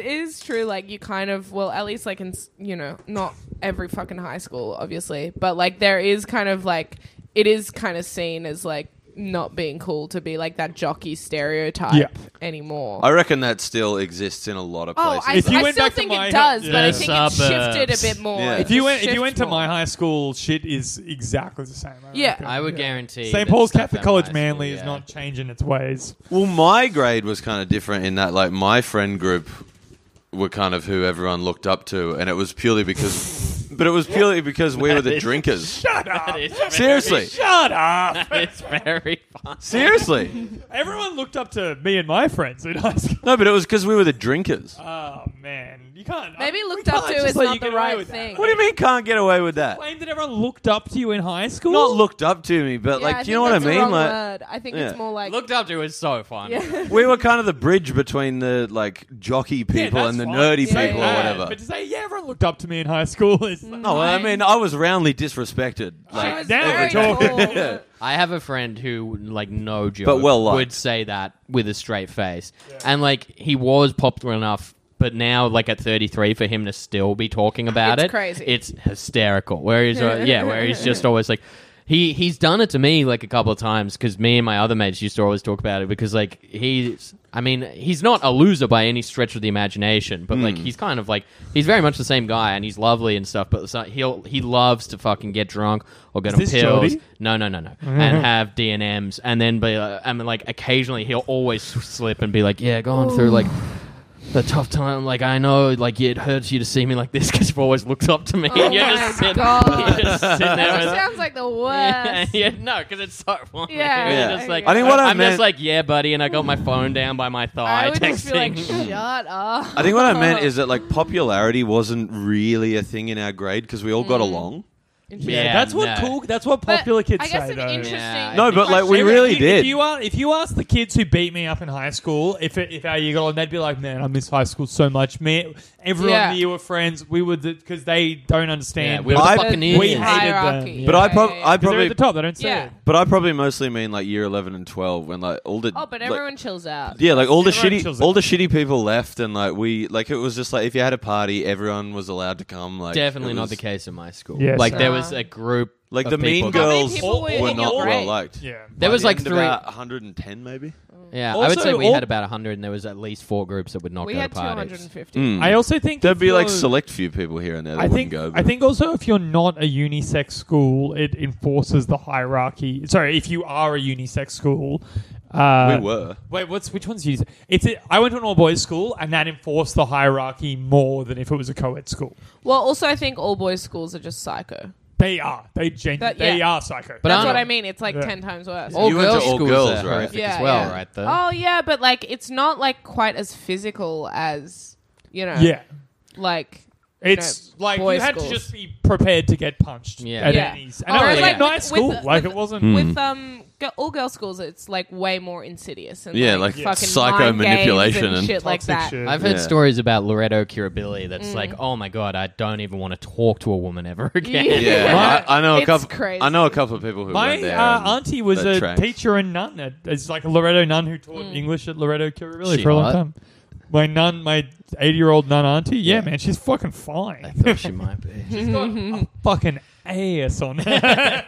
through, like, you kind of, well, at least, like, in, s- you know, not every fucking high school, obviously, but, like, there is kind of, like, it is kind of seen as, like, not being cool to be, like, that jockey stereotype Yeah. anymore. I reckon that still exists in a lot of Oh, places. I, If you I went still back to think my- it does, but I Yeah. think it's Suburbs. shifted a bit more. Yeah. It If you just went, if you shifts went to more. my high school, shit is exactly the same. I Yeah. reckon. I would guarantee. Saint that Paul's stuff Catholic at College high Manly school, is yeah. not changing its ways. Well, my grade was kind of different in that, like, my friend group were kind of who everyone looked up to, and it was purely because, but it was purely because we were the drinkers. Shut up! That is very- Seriously, Shut up! It's very fun. seriously. Everyone looked up to me and my friends in high school. No, but it was because we were the drinkers. Oh man, you can't. Maybe we looked can't up to just is let not you the get away right with that. thing. What do you mean can't get away with that? Claim that everyone looked up to you in high school. Not looked up to me, but Yeah, like, I do you know what think I that's the mean? wrong Like, word. I think Yeah. it's more like Looked up to is so fun. Yeah. we were kind of the bridge between the like jockey Yeah, people that's and the fine. nerdy Yeah, people yeah. or whatever. But to say, yeah, everyone looked up to me in high school is. Mm. No, well, I mean, I was roundly disrespected. She Like, was now very we're talking. tall. Yeah. I have a friend who, like, no joke, But well liked. would say that with a straight face. And, like, he was popular enough, but now, like, at thirty-three, for him to still be talking about It's it, crazy. it's hysterical. Where he's, uh, yeah, where he's just always like, he he's done it to me, like, a couple of times, because me and my other mates used to always talk about it, because, like, he's, I mean, he's not a loser by any stretch of the imagination, but, like, he's kind of, like, he's very much the same guy, and he's lovely and stuff, but so he'll he loves to fucking get drunk or get Is on this pills. Jody? No, no, no, no. And have D and Ms, and then be, uh, I mean, like, occasionally he'll always slip and be like, yeah, going through, like, the tough time. Like, I know, like, it hurts you to see me like this because you've always looked up to me. Oh and you're my just sitting, God. you're just sitting there That with just sounds like the yeah, worst. yeah, no, because it's so funny. Yeah, You're Yeah. just like, I think what I I'm meant- just like, yeah, buddy, and I got my phone down by my I thigh, would just be like, texting. shut up. I think what I meant is that like popularity wasn't really a thing in our grade because we all got along. Yeah, Yeah, that's what no. cool. That's what But popular kids I guess say. an though. interesting. Yeah, I No, but like we If really you- did. If you, are, if you ask the kids who beat me up in high school, if it, if our year got on, they'd be like, "Man, I miss high school so much." Me, everyone Yeah. in the year were friends. We were because they don't understand. Yeah, we were the I- Buccaneers. we hated Hierarchy. them. But I, Yeah, prob- yeah, yeah. I 'Cause they're probably, at the top. They don't say Yeah. it. but I probably mostly mean like year eleven and twelve when like all the Oh, but like- everyone chills out. yeah, like all the Everyone shitty, chills all out. the shitty people left, and like we, like it was just like if you had a party, everyone was allowed to come. Like Definitely it not was- the case in my school. Yes. like, there Uh, was a group Like of the people Mean that- How many Girls people were were in not your well grade? liked. Yeah. There By was the like end, three. about one hundred ten maybe. Yeah, I would Also, say we all- had about one hundred, and there was at least four groups that would not We go had to two parties. hundred fifty. Mm. I also think There'd if be like you're- select few people here and there that I wouldn't think go. I think also if you're not a unisex school, it enforces the hierarchy. Sorry, if you are a unisex school, uh, we were. Wait, what's which one's unisex? It's a, I went to an all boys school, and that enforced the hierarchy more than if it was a co-ed school. Well, also, I think all boys schools are just psycho. They are. They gen- That- they yeah. are psycho. But That's I what don't- I mean. It's like Yeah. ten times worse. All You went girls to all schools girls, are right? horrific Yeah, as well, yeah. right? Though. Oh yeah, but like it's not like quite as physical as you know. yeah. Like It's know, like you boys' had schools. to just be prepared to get punched Yeah. at Yeah. any. And Oh, it was yeah. like nice With- school. with- like with- it wasn't. Hmm. with um gi- all girl schools, it's like way more insidious and Yeah, like, like fucking psycho mind games manipulation and and shit like toxic that. shit. I've heard Yeah. stories about Loretto Curability that's like, oh my god, I don't even want to talk to a woman ever again. Yeah. Yeah, I, I know a It's couple. crazy. I know a couple of people who My went there. uh, and auntie was that a tracks. teacher and nun. At, it's like a Loretto nun who taught Mm. English at Loretto Curability She for a long hot? time. My nun, my eighty-year-old nun auntie, yeah, Yeah. man, she's fucking fine. I thought she might be. She's got a fucking ass on her.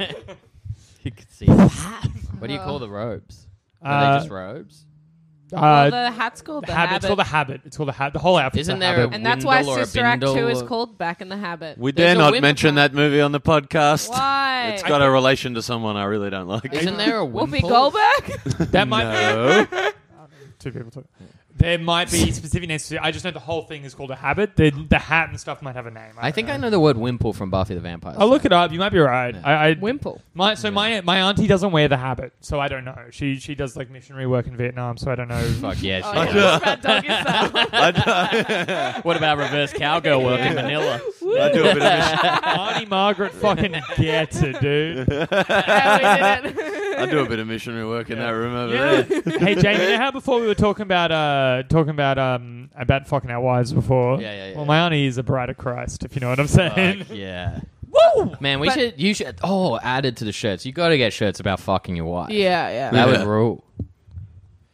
You could see. What do you call the robes? Are Uh, they just robes? Well, uh, the hat's called the, the habit. It's called the habit. It's called the habit. The whole outfit's Isn't a there habit. a- and that's why Windle or a Sister Act two bindle is or- called Back in the Habit. We There's dare a not wimple. mention that movie on the podcast. Why? It's got a relation to someone I really don't like. Isn't there a Whoopi wimple? Goldberg? that might No. be two people talk. There might be specific names. to- I just know the whole thing is called a habit. The, the hat and stuff might have a name. I don't think I know the word wimple from Buffy the Vampire I'll look it up. You might be right. Yeah. I, I Wimple. my so my my auntie doesn't wear the habit, so I don't know. She she does like missionary work in Vietnam, so I don't know. Fuck yeah. Oh, she yeah. does. Bad dog yourself. I do, What about reverse cowgirl work in Manila? I do a bit of Auntie Margaret fucking gets it, dude. Yeah, we did it. I do a bit of missionary work in that room over Yeah. there. Hey Jamie, you know how before we were talking about uh talking about um about fucking our wives before? Yeah, yeah, yeah. Well, my auntie is a bride of Christ, if you know what I'm saying. Fuck yeah. Woo! Man, we But- should. You should. Oh, added to the shirts. You got to get shirts about fucking your wife. Yeah, yeah. That Yeah. would rule.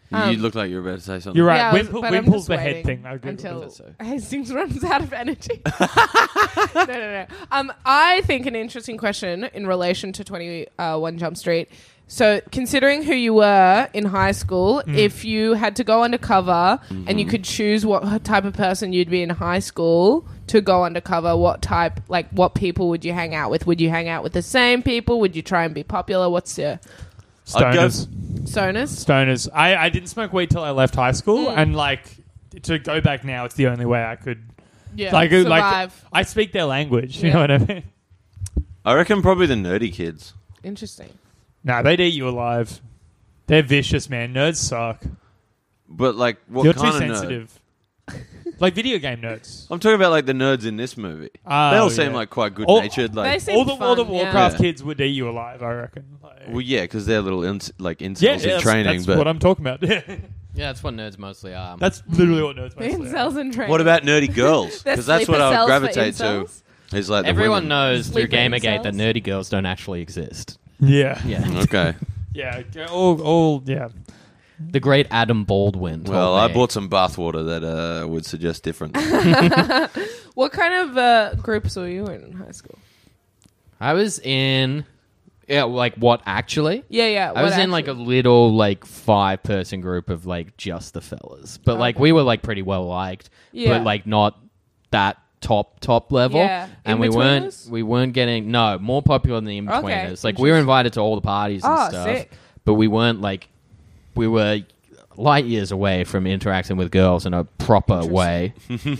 Um, you look like you're about to say something. You're right. Yeah, I was- Wimple, but I'm Wimple's just the head waiting thing. I agree until with that. Hastings runs out of energy. no, no, no. Um, I think an interesting question in relation to twenty-one Jump Street. So, considering who you were in high school, Mm. if you had to go undercover and you could choose what type of person you'd be in high school to go undercover, what type, like, what people would you hang out with? Would you hang out with the same people? Would you try and be popular? What's your I'd go- Stoners. stoners? Stoners. I, I didn't smoke weed till I left high school, Mm. and like to go back now, it's the only way I could. Yeah, Like, like survive. I speak their language. You Yeah. know what I mean? I reckon probably the nerdy kids. Interesting. Nah, they'd eat you alive. They're vicious, man. Nerds suck. But like, what You're kind too of nerd? sensitive. Like video game nerds. I'm talking about like the nerds in this movie. Oh, they all seem yeah. like quite good All- natured. They Like, seem All the World of fun, yeah. Warcraft Yeah. kids would eat you alive, I reckon. Like, well, yeah, because they're little ins- like incels yeah, in that's, training. that's but what I'm talking about. Yeah, that's what nerds mostly are. That's literally what nerds mostly are. Incels and training. what about nerdy girls? They're Because that's what sleeper I would cells for gravitate to. incels? Is like the Everyone women. knows through Sleeper Gamergate incels? that nerdy girls don't actually exist. Yeah. Yeah. Okay. Yeah. All, all, yeah. The great Adam Baldwin. told Well, I me. bought some bathwater that uh, would suggest different. What kind of uh, groups were you in in high school? I was in. Yeah, like what actually? Yeah, yeah. I was what in like a actually? little like five person group of like just the fellas, but like Okay. we were like pretty well liked, Yeah. but like not that top top level. Yeah. And we In-betweeners? weren't we weren't getting no more popular than the in betweeners. Okay, Like we were invited to all the parties and Oh, stuff, sick. but we weren't like we were light years away from interacting with girls in a proper way.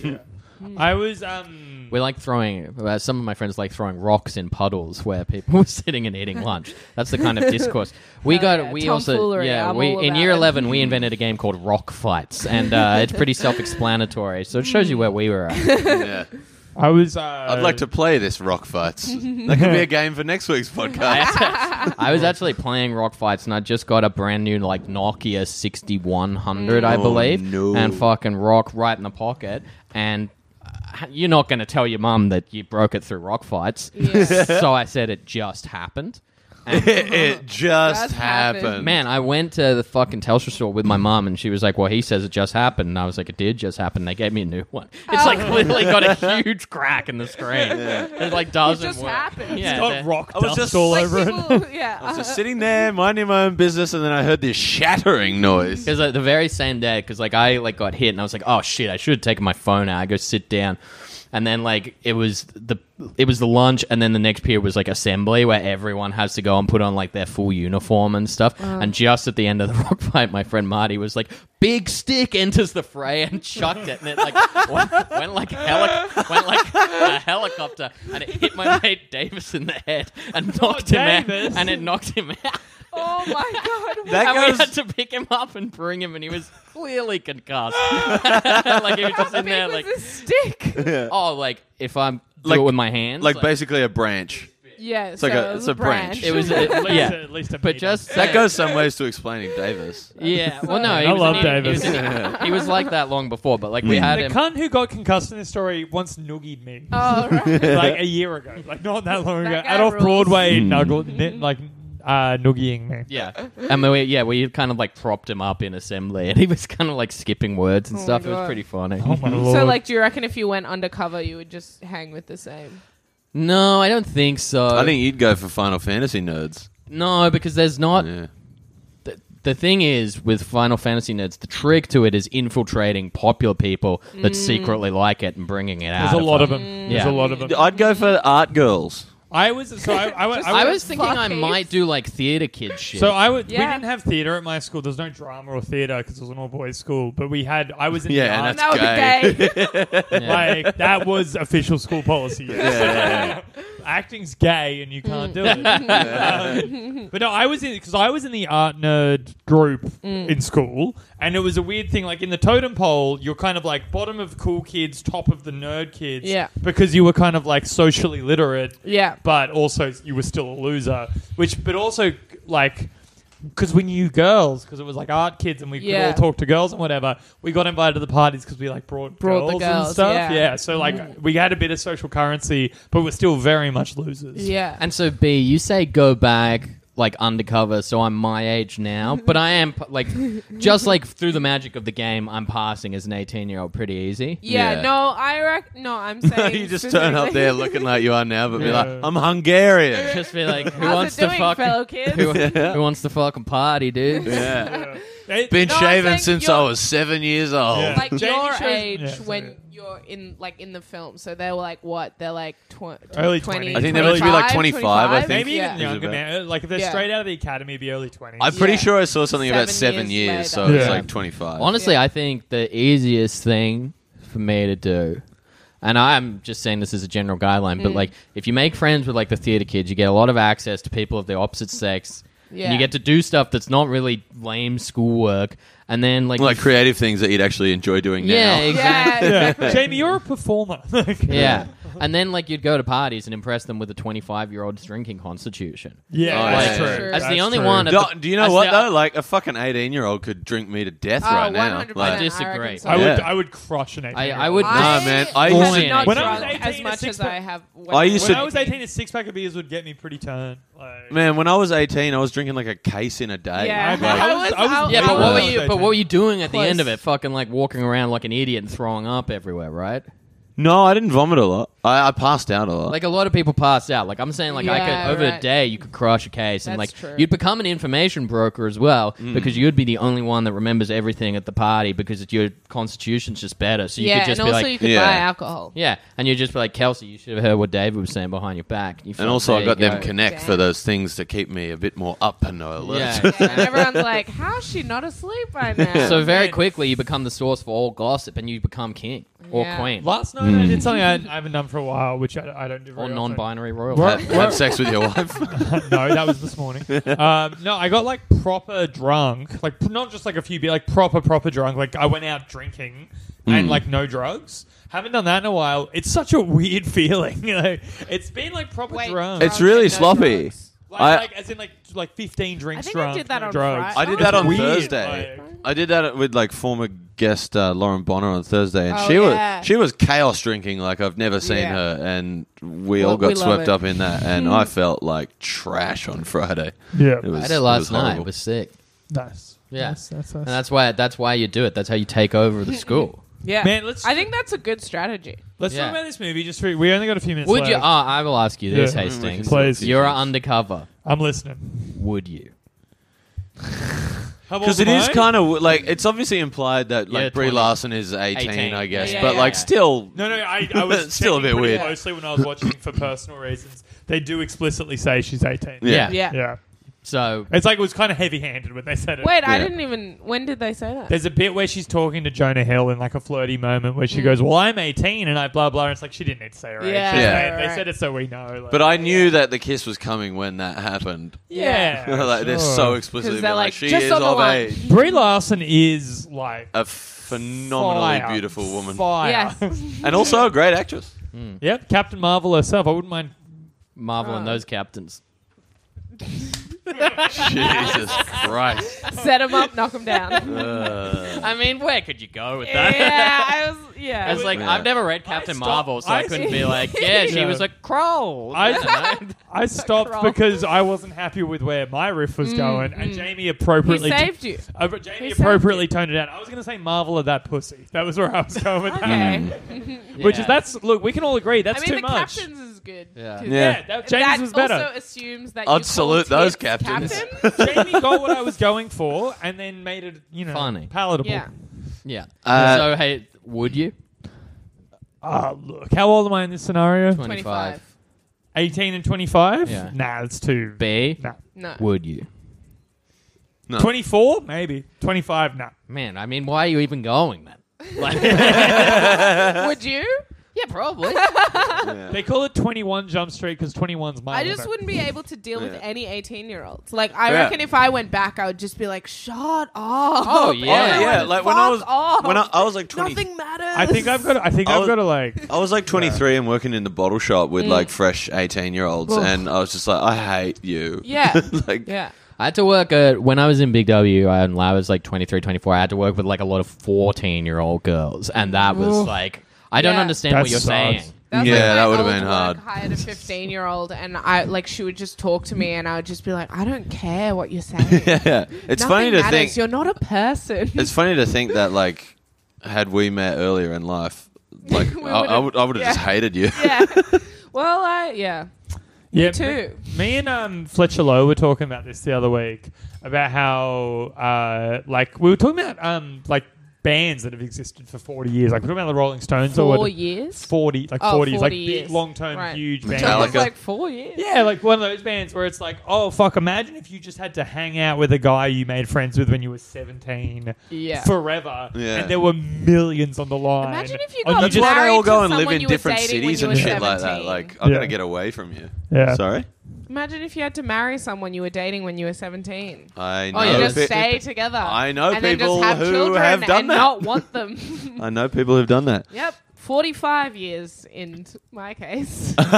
I was, um... We like throwing. Uh, some of my friends like throwing rocks in puddles where people were sitting and eating lunch. That's the kind of discourse we Hell got. yeah, We also, tomfoolery, yeah, I'm we all in about year it. eleven we invented a game called Rock Fights, and uh, it's pretty self-explanatory. So it shows you where we were at. yeah. I was, uh... I'd like to play this Rock Fights. That could be a game for next week's podcast. I was actually playing Rock Fights, and I just got a brand new like Nokia sixty-one hundred, I Oh, believe, no. and fucking rock right in the pocket. And uh, you're not going to tell your mum that you broke it through Rock Fights. Yeah. So I said it just happened. And it just That's happened. happened. man, I went to the fucking Telstra store with my mum, and she was like, "Well, he says it just happened." And I was like, "It did just happen." They gave me a new one. It's like literally got a huge crack in the screen. It like doesn't just work. happened. Yeah, It's got they- rock I was dust just- all Like over it. people, yeah. I was just sitting there, minding my own business, and then I heard this shattering noise. Because like, the very same day, because like I like got hit, and I was like, "Oh shit, I should have taken my phone out." I go sit down, and then like it was the it was the lunch, and then the next period was like assembly, where everyone has to go and put on like their full uniform and stuff. And just at the end of the rock fight, my friend Marty was like, "Big stick enters the fray," and chucked it, and it like went, went like heli- went like a helicopter, and it hit my mate Davis in the head and knocked him out, Davis. and it knocked him out. Oh my god. That and goes- we had to pick him up and bring him, and he was clearly concussed. Like he was just How in big there, was like, this stick? oh, like if I'm do Like- it with my hands, Like basically a branch. Yeah, like so a- it was it's a branch. It was, At least, yeah, at least a but meter. just That goes some ways to explaining Davis. yeah. Well, no, he I was love an idiot. He was, an- he was like that long before, but like we had The him. cunt who got concussed in this story once noogied me. Oh, right. Like a year ago. Like not that long That ago. guy Adolf rules. Broadway nuggled, ni- like uh, noogieing me. Yeah, and we, yeah, we kind of like propped him up in assembly, and he was kind of like skipping words and Oh my stuff. It God. was pretty funny. Oh my lord. So, like, do you reckon if you went undercover, you would just hang with the same? No, I don't think so. I think you'd go for Final Fantasy nerds. no, because there's not. Yeah. The, the thing is, with Final Fantasy nerds, the trick to it is infiltrating popular people that secretly like it and bringing it out. There's a lot of them. them. There's Yeah. a lot of them. I'd go for art girls. I was so I, I, was- I I was thinking I Fuck might it. do like theater kid shit. So I would. We Yeah. didn't have theater at my school. There's no drama or theater because it was an all boys school. But we had. I was in Yeah, the and arts. that's That would be gay. Yeah. Like that was official school policy. Yeah. Acting's gay and you can't do it. Um, but no, I was in because I was in the art nerd group Mm. in school, and it was a weird thing. Like in the totem pole, you're kind of like bottom of cool kids, top of the nerd kids. Yeah. Because you were kind of like socially literate, Yeah. but also you were still a loser. Which, but also like. Because we knew girls, because it was like art kids, and we could Yeah. all talk to girls and whatever. We got invited to the parties because we like brought, Brought the girls, girls, and stuff. yeah. Yeah, so like we had a bit of social currency, but we're still very much losers. Yeah. And so B, you say go back like undercover, so I'm my age now. But I am like, just like through the magic of the game, I'm passing as an eighteen year old pretty easy. Yeah, Yeah. no, I reck. No, I'm saying you just turn up specifically- there looking like you are now, but be Yeah. like, I'm Hungarian. Just be like, who How's wants it to doing, fuck? fellow kids? Who, who wants to fucking party, dude? Yeah. They- Been No, I'm shaving saying since you're- I was seven years old. Yeah. like Jamie your shows- age yeah, when sorry. you're in like in the film. So they were like what? They're like tw- Early twenty. twenties. I think they must be like twenty-five, I think. Maybe Yeah. even younger, man. Like if they're Yeah. straight out of the academy, the early twenties. I'm pretty Yeah. sure I saw something about Seven seven years years, so later. it's Yeah. like twenty-five. Honestly, Yeah. I think the easiest thing for me to do, and I'm just saying this as a general guideline, Mm. but like if you make friends with like the theater kids, you get a lot of access to people of the opposite sex. Yeah. And you get to do stuff that's not really lame schoolwork, and then like like you- creative things that you'd actually enjoy doing yeah, now. exactly. Yeah. Yeah. Jamie, you're a performer. Yeah, and then like you'd go to parties and impress them with a twenty-five year old's drinking constitution. Yeah, Oh, that's yeah. true. True. That's the That's only true. one. at Do, the- do you know as what the- though? Like a fucking eighteen-year-old could drink me to death Oh, right now. one hundred Like, percent. I disagree. reckon so. I would, Yeah. I would crush an eighteen. I- I would- Nah, I man, I was used to- not When I was drunk eighteen, as a much as six-pack- I have. When I used When to- I was eighteen, a six pack of beers would get me pretty turned. Like, man, when I was eighteen, I was drinking like a case in a day. Yeah. I, I was, I was, I was- Yeah, I but what were was you? But what were you doing at the Close. end of it? Fucking like walking around like an idiot and throwing up everywhere, right? No, I didn't vomit a lot. I, I passed out a lot. Like a lot of people passed out. Like I'm saying, like I Yeah, could over right. a day you could crush a case, and That's like true. you'd become an information broker as well Mm. because you'd be the only one that remembers everything at the party because your constitution's just better. So you yeah, could just and be also like, you could Yeah. buy alcohol. yeah, and you'd just be like, Kelsey, you should have heard what David was saying behind your back. You and felt, also, there I got you them go. connect for Damn. those things to keep me a bit more up and alert. Yeah. Yeah, and everyone's like, "How's she not asleep by now?" So very quickly you become the source for all gossip, and you become king or Yeah. queen last night I did something I, I haven't done for a while, which I, I don't do very or often. non-binary royalty. Where- Had, had sex with your wife. No, that was this morning. Um, no, I got like proper drunk, like p- not just like a few beer, like proper proper drunk. Like I went out drinking and like no drugs. Haven't done that in a while. It's such a weird feeling. You know, it's been like proper Wait, drunk. It's drunk really and no sloppy. drugs. like, I- like as in like like fifteen drinks I think I drunk. did that no on drugs. Friday. I did that on Weird, Thursday. like- I did that with like former guest uh, Lauren Bonner on Thursday, and Oh, she yeah. was she was chaos drinking like I've never seen Yeah. her, and we Well, all got we love swept it. up in that, and I felt like trash on Friday. Yeah, It was, I did it last night. horrible. It was sick. nice. Yeah. Nice, that's, And that's why that's why you do it. That's how you take over the school. Yeah, Man, let's- I think that's a good strategy. Let's Yeah. talk about this movie. Just for, we only got a few minutes. Would you? left. Oh, I will ask you this, Yeah. Hastings. Please. You're undercover. I'm listening. Would you? How old Because it am is I? kind of like it's obviously implied that like Yeah, Brie twenty. Larson is eighteen, eighteen. I guess, Yeah, but yeah, like yeah. still, No, no, I, I was Still a checking bit pretty weird. closely when I was watching for personal reasons. They do explicitly say she's eighteen. Yeah. Yeah. Yeah. So It's like it was kind of heavy-handed when they said it. Wait, I Yeah. didn't even. When did they say that? There's a bit where she's talking to Jonah Hill in like a flirty moment where she goes, "Well, I'm eighteen and I blah blah." And it's like she didn't need to say her age. Yeah, She- Yeah. They, they right. said it so we know. Like, but I knew that the kiss was coming when that happened. yeah, like they're sure. so explicitly 'Cause they're like, like, she just is on the of line. age, Brie Larson is like a phenomenally fire. beautiful woman, Fire. Yes. and also a great actress. Yep, Captain Marvel herself. I wouldn't mind. Marvel and Oh. those captains. Jesus Christ! Set him up, knock him down. Uh, I mean, where could you go with that? yeah, I was. Yeah, I was like, Yeah. I've never read Captain stopped- Marvel, so I, I- couldn't be like, yeah, she Yeah. was a crow. I, I stopped Kroll. because I wasn't happy with where my riff was going, and Jamie appropriately he saved you. Uh, but Jamie He saved appropriately toned it down. I was going to say Marvel of that pussy. That was where I was going with that. Okay. Which Yeah. is that's look. We can all agree that's I mean, too the much. captains is good. Yeah. 'cause Yeah. Yeah, that, Jamie's that was better. also assumes that I'd you call salute those tits captains. captain. Jamie got what I was going for, and then made it you know Funny. palatable. Yeah. Yeah. Uh, so, hey, would you? Ah, look, how old am I in this scenario? twenty-five. Eighteen and twenty-five. Yeah. Nah, that's too. B, Nah. No. would you? no. Twenty-four, maybe. Twenty-five. Nah. Man, I mean, why are you even going then? Like, Would you? yeah, probably. They call it twenty-one Jump Street because twenty-one's my I limit. just wouldn't be able to deal with Yeah. any eighteen-year-olds. Like, I Yeah. reckon if I went back, I would just be like, "Shut up!" Oh, yeah. Oh, yeah, Everyone, like when I was fuck off. when I, I was like twenty. Nothing matters. I think I've got. To, I think I I've was- got to like. I was like twenty-three and working in the bottle shop with like fresh eighteen-year-olds, Oof. and I was just like, I hate you. Yeah. like, Yeah. I had to work at, when I was in Big W, I, and I was like twenty-three, twenty-four, I had to work with like a lot of fourteen-year-old girls, and that was Oof. like, I don't Yeah. understand That what you're sucks. saying. That was Yeah, like my that would've old been work. hard. I had a fifteen-year-old, and I like she would just talk to me, and I would just be like, "I don't care what you're saying. Yeah, it's Nothing funny to matters. think. You're not a person." It's funny to think that like, had we met earlier in life, like We I, I would've- would I would have yeah. just hated you. Yeah. Well, I yeah. Yeah, too. Me, me and um, Fletcher Lowe were talking about this the other week about how, uh, like, we were talking about um, like bands that have existed for forty years. Like, we're talking about the Rolling Stones or Four what- years. forty, like Oh, forty, like forty big, years. long-term, Right. huge Metallica. bands. It's like four years. Yeah, like one of those bands where it's like, oh fuck! Imagine if you just had to hang out with a guy you made friends with when you were seventeen, Yeah. forever, Yeah. and there were millions on the line. Imagine if you And got That's just- why they married all go to and live someone in you were different dating when cities you and were shit like that. seventeen. Like, I'm Yeah. gonna get away from you. Yeah. Sorry, Imagine if you had to marry someone you were dating when you were seventeen. I know. Oh, yeah, And just pe- stay together. I know and then people just have who children have done and that. not want them. I know people who've done that. Yep. forty-five years in t- my case. Do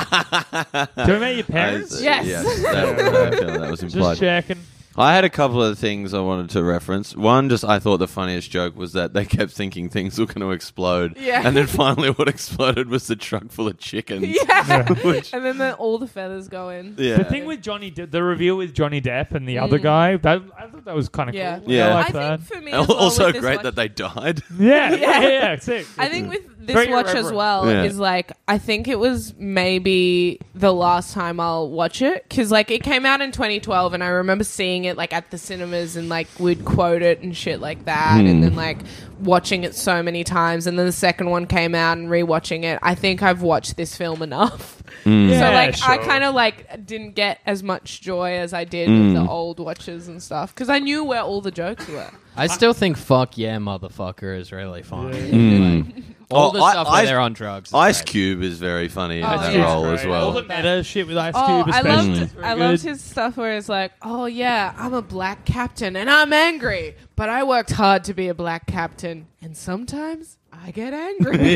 you remember your parents? I- Yes. yes, that, I feel that was Just implied. checking. I had a couple of things I wanted to reference. One, just I thought the funniest joke was that they kept thinking things were going to explode, Yeah. and then finally what exploded was the truck full of chickens. yeah. Which, And then the, all the feathers go in. yeah. The thing with Johnny, De- the reveal with Johnny Depp and the other guy, that I thought that was kind of Mm. Yeah. cool. Yeah. I like I that. think for me as well also with this great watch- that they died. Yeah, yeah, Yeah. yeah, yeah, sick. I think with this Very watch as irreverent. well Yeah. is like I think it was maybe the last time I'll watch it because like it came out in twenty twelve and I remember seeing it like at the cinemas and like we'd quote it and shit like that Hmm. and then like watching it so many times and then the second one came out and rewatching it. I think I've watched this film enough. Yeah, So like I sure. kind of like didn't get as much joy as I did Hmm. with the old watches and stuff because I knew where all the jokes were. I still think "fuck yeah, motherfucker" is really funny. Mm. Like, all Oh, the I- stuff where Ice- they're on drugs. is Ice great. Cube is very funny in Oh, that yeah. role as Great. well. All the meta shit with Ice Oh, Cube, I especially. loved, is very I loved good. his stuff where it's like, oh yeah, I'm a black captain and I'm angry, but I worked hard to be a black captain, and sometimes I get angry.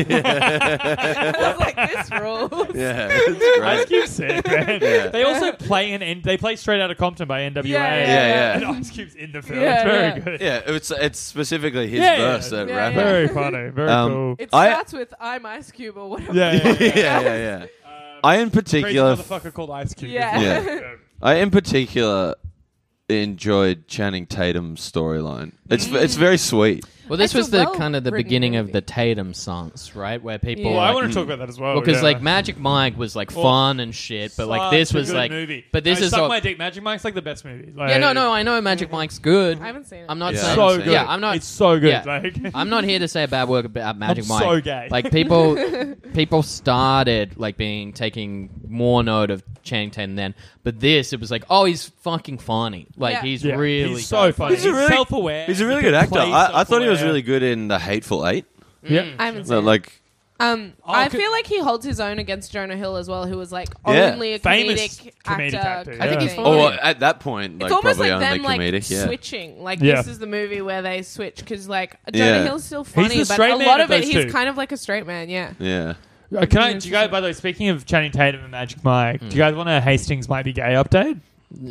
I was like, this rules. Yeah, it's Ice great. Cube's sick, man. Yeah. They also play an N- they play Straight Outta Compton by N W A. Yeah, yeah, yeah. And Ice Cube's in the film. Yeah, it's very yeah. good. Yeah, it's it's specifically his Yeah, yeah. verse that Yeah, rap. yeah. Very funny. Very Um, cool. It I- starts with I'm Ice Cube or whatever. Yeah, yeah, yeah. yeah, yeah, yeah. Um, I in crazy particular, motherfucker called Ice Cube. Yeah. Yeah. I in particular enjoyed Channing Tatum's storyline. It's it's very sweet. Well, this It's a was the well kind of the written beginning of movie. the Tatum songs, right? Where people Yeah. Well, I like, want to talk about that as well. because yeah. like Magic Mike was like Well, fun and shit, but like this Such a was good like, movie. but this no, is Suck all, My Dick. Magic Mike's like the best movie. Like, yeah, no, no, I know Magic Mike's good. I haven't seen it. I'm not Yeah, saying, I so haven't good. seen yeah, I'm not. It's so good. yeah. Like, I'm not here to say a bad word about Magic I'm Mike. so gay. Like people, people started like being taking more note of Channing Tatum then, but this it was like, oh, he's fucking funny. Like Yeah. he's yeah, really he's so funny. He's a really- self-aware. He's a really He good can actor. play I, I thought he was self-aware. really good in The Hateful Eight. Yeah. I haven't So, seen it. like, Um, Oh, I could- feel like he holds his own against Jonah Hill as well, who was like Yeah. only a Famous comedic, comedic actor. actor, kind I think of he's thing. funny. oh, at that point, like It's almost probably like only them like comedic. Yeah. switching. Like Yeah. this is the movie where they switch because like Jonah Yeah. Hill's still funny, the but straight a man lot of of it those he's two. kind of like a straight man. Yeah. Yeah. Uh, Can I? Do you guys? By the way, speaking of Channing Tatum and Magic Mike, do you guys want a Hastings might be gay update?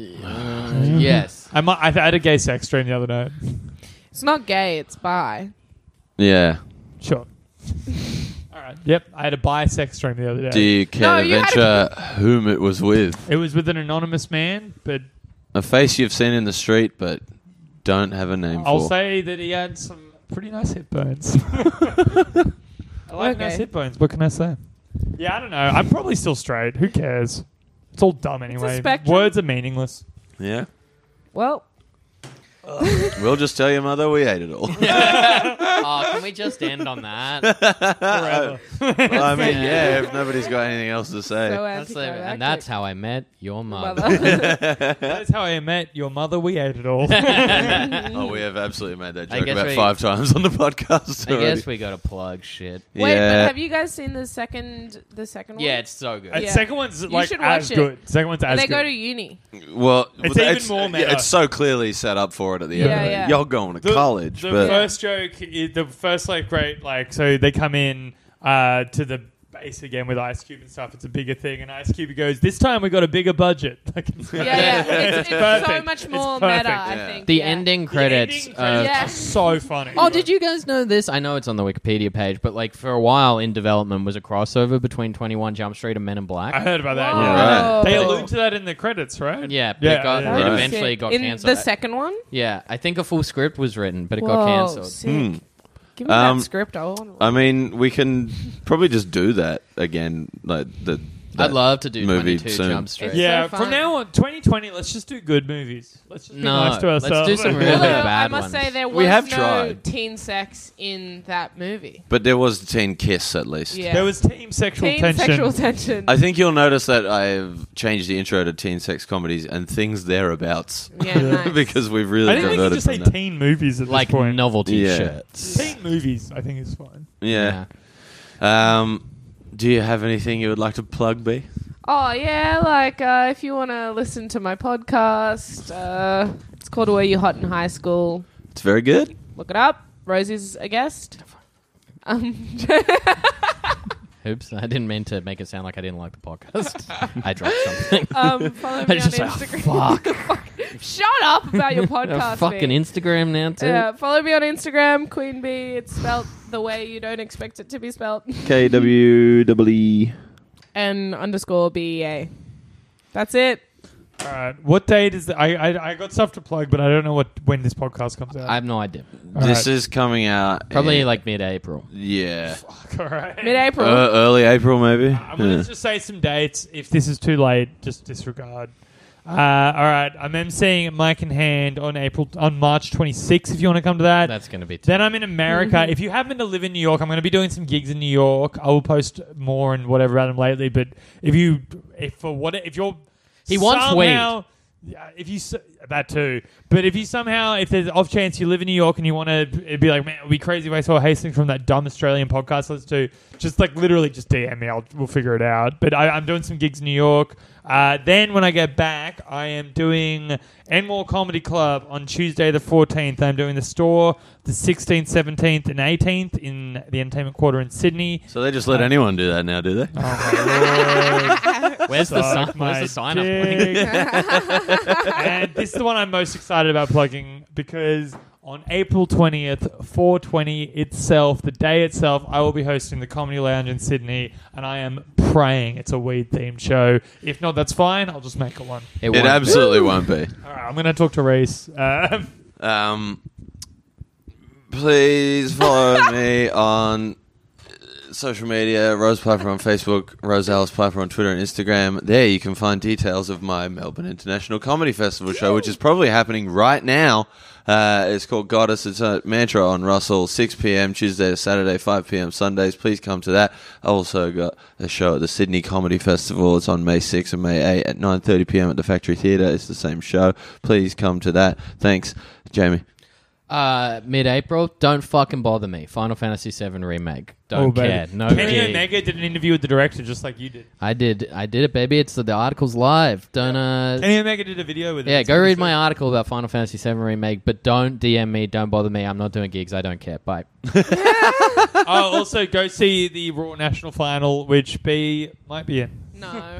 Uh, yes. I might. I had a gay sex dream the other night. It's not gay. It's bi. Yeah. Sure. All right. Yep. I had a bi sex dream the other day. Do you care No, to you had venture whom it was with? It was with an anonymous man, but A face you've seen in the street, but don't have a name I'll for. say that he had some pretty nice hip bones. I like Okay. nice hip bones. What can I say? Yeah, I don't know. I'm probably still straight. Who cares? It's all dumb anyway. spectrum. Words are meaningless. Yeah. Well, We'll just tell your mother we ate it all. Oh, can we just end on that? Forever. Well, I mean, Yeah. yeah, if nobody's got anything else to say. so That's the- anticlimactic. and that's how I met your mother. Mother. That's how I met your mother. We ate it all. Oh, we have absolutely made that I joke guess about we- five times on the podcast I already. guess we got to plug shit. Wait, yeah. but have you guys seen the second the second one? Yeah, it's so good. And Yeah. second one's like should as watch it. good. Second one's as they good. go to uni. Well, It's well, even more meta. yeah, it's so clearly set up for it at the end. Yeah, of it. yeah. You're going to the, college, The but first joke, is, the first like great like so they come in uh, to the space again with Ice Cube and stuff. It's a bigger thing, and Ice Cube goes, "This time we got a bigger budget." Like, it's Yeah, yeah. It's, it's so perfect. much It's more perfect. meta, I Yeah. think. The yeah. ending The credits. ending uh, credits Yeah. are so funny. Oh, did you guys know this? I know it's on the Wikipedia page, but like for a while in development was a crossover between twenty-one Jump Street and Men in Black. I heard about that. Whoa. Yeah. Right. They allude to that in the credits, right? Yeah, but Yeah, it, got, yeah. it Right. eventually Sick. got in cancelled. the second one. Yeah, I think a full script was written, but it Whoa, got cancelled. sick. Hmm. Give me Um, that script. I want. I mean, we can probably just do that again. Like the. I'd that love to do movie twenty-two soon. Jump Street. It's Yeah, so from fun. now on, twenty twenty, let's just do good movies. Let's just be No, nice to let's ourselves. do some really Although, I bad must ones. say there was We have no tried. teen sex in that movie. But there was teen kiss at least. Yeah, There was team sexual teen tension. sexual tension. I think you'll notice that I've changed the intro to teen sex comedies and things thereabouts. yeah, nice. because we've really I think we can diverted just say from that. teen movies at Like this point. novelty Yeah. shirts. Teen movies, I think is fine. Yeah. Um, do you have anything you would like to plug, B? Oh yeah, like uh, if you want to listen to my podcast, uh, it's called "Were You Hot in High School?" It's very good. Look it up. Rosie's a guest. Um, Oops, I didn't mean to make it sound like I didn't like the podcast. I dropped something. um, follow I me on just like, Instagram. oh, fuck. Shut up about your podcast. Uh, fucking mate. Instagram now too. Yeah, follow me on Instagram, Queen Bee. It's spelt the way you don't expect it to be spelt. K W E E. And underscore B E A. That's it. All right. What date is the, I, I I got stuff to plug, but I don't know what when this podcast comes out. I have no idea. All This right. is coming out. Probably in- like mid-April. Yeah. All right. Mid-April. Uh, early April, maybe. I'm going to Yeah. just say some dates. If this is too late, just disregard. Uh, all right. I'm emceeing at Mike in Hand on April on March twenty-sixth. If you want to come to that. That's going to be. T- Then I'm in America. If you happen to live in New York, I'm going to be doing some gigs in New York. I will post more and whatever about them lately. But if you, if for what, if you're, He wants somehow, yeah, if you s- that too. But if you somehow, if there's off chance you live in New York and you want to, it'd be like, man, it'd be crazy if I saw Hastings from that dumb Australian podcast. Let's do just like literally just D M me. I'll we'll figure it out. But I, I'm doing some gigs in New York. Uh, then when I get back, I am doing Enmore Comedy Club on Tuesday the fourteenth. I'm doing the Store the sixteenth, seventeenth, and eighteenth in the Entertainment Quarter in Sydney. So they just let anyone do that now, do they? Oh my lord. where's the Suck sign? my Where's the sign up link? dick. And this is the one I'm most excited about plugging because on April twentieth, four twenty itself, the day itself, I will be hosting the Comedy Lounge in Sydney, and I am praying it's a weed-themed show. If not, that's fine. I'll just make it one. It won't be. absolutely won't be. All right, I'm going to talk to Reese. Uh, Um, please follow me on social media, Rose Piper on Facebook, Rose Alice Piper on Twitter and Instagram. There you can find details of my Melbourne International Comedy Festival show, which is probably happening right now. Uh, it's called Goddess. It's at Mantra on Russell, six p.m. Tuesday to Saturday, five p.m. Sundays. Please come to that. I also got a show at the Sydney Comedy Festival. It's on May sixth and May eighth at nine thirty p.m. at the Factory Theatre. It's the same show. Please come to that. Thanks, Jamie. Uh, mid-April. Don't fucking bother me. Final Fantasy seven remake. oh, Don't baby. care. No Kenny gig. Omega did an interview with the director just like you did. I did. I did it, baby. It's the, the article's live. Don't uh. Kenny Omega did a video with it. Yeah, It's go really read my sick. article about Final Fantasy seven remake, but don't D M me. Don't bother me. I'm not doing gigs. I don't care. Bye. Oh, also go see the Raw National Final, which B might be in. No.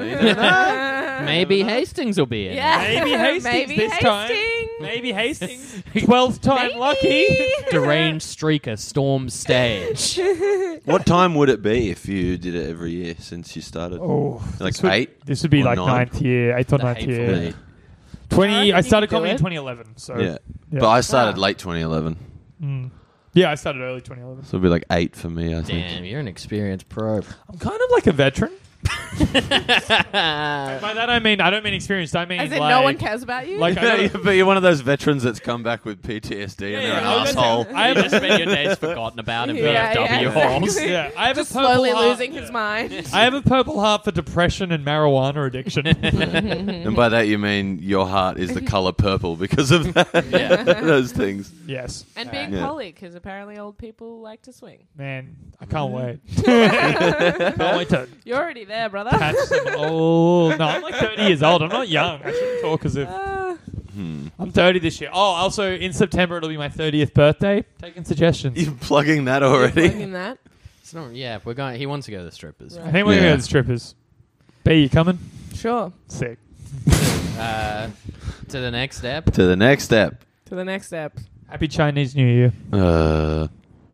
Maybe Hastings will be in. Yeah. Maybe Hastings Maybe this time. Hastings. Maybe Hastings. Twelfth time Maybe. lucky. Deranged streaker storms stage. What time would it be if you did it every year since you started? Oh, Like this would, eight This would be or like nine? ninth year, eighth or The ninth hateful year. Eight. Twenty. I I reckon started you could do comedy in it. twenty eleven. So Yeah. yeah. But I started Wow. late twenty eleven. Mm. Yeah, I started early twenty eleven. So it'll be like eight for me, I think. Damn, you're an experienced pro. I'm kind of like a veteran. By that I mean I don't mean experienced. I mean As in, like, no one cares about you? Like I Yeah, don't, but you're one of those veterans that's come back with P T S D and Yeah, they're yeah, an I was asshole. I You have just spend your days forgotten about in V F W Yeah, yeah, halls. exactly. yeah, I have Just a purple slowly heart. losing his mind. I have a purple heart for depression and marijuana addiction. And by that you mean your heart is the color purple because of that. Yeah. those things. Yes. And being Yeah. poly, because apparently old people like to swing. Man, I can't wait. Can't wait to You're already there, brother. catch some old. No, I'm like thirty years old. I'm not young. I shouldn't talk as if Uh, I'm thirty this year. Oh, also in September it'll be my thirtieth birthday. Taking suggestions. You're plugging that Plugging already. that. It's not. Yeah, we're going. He wants to go to the strippers. I think we're Yeah. going to the strippers. B, you coming? Sure. Sick. Uh, to the next step. To the next step. To the next step. Happy Chinese New Year. Uh...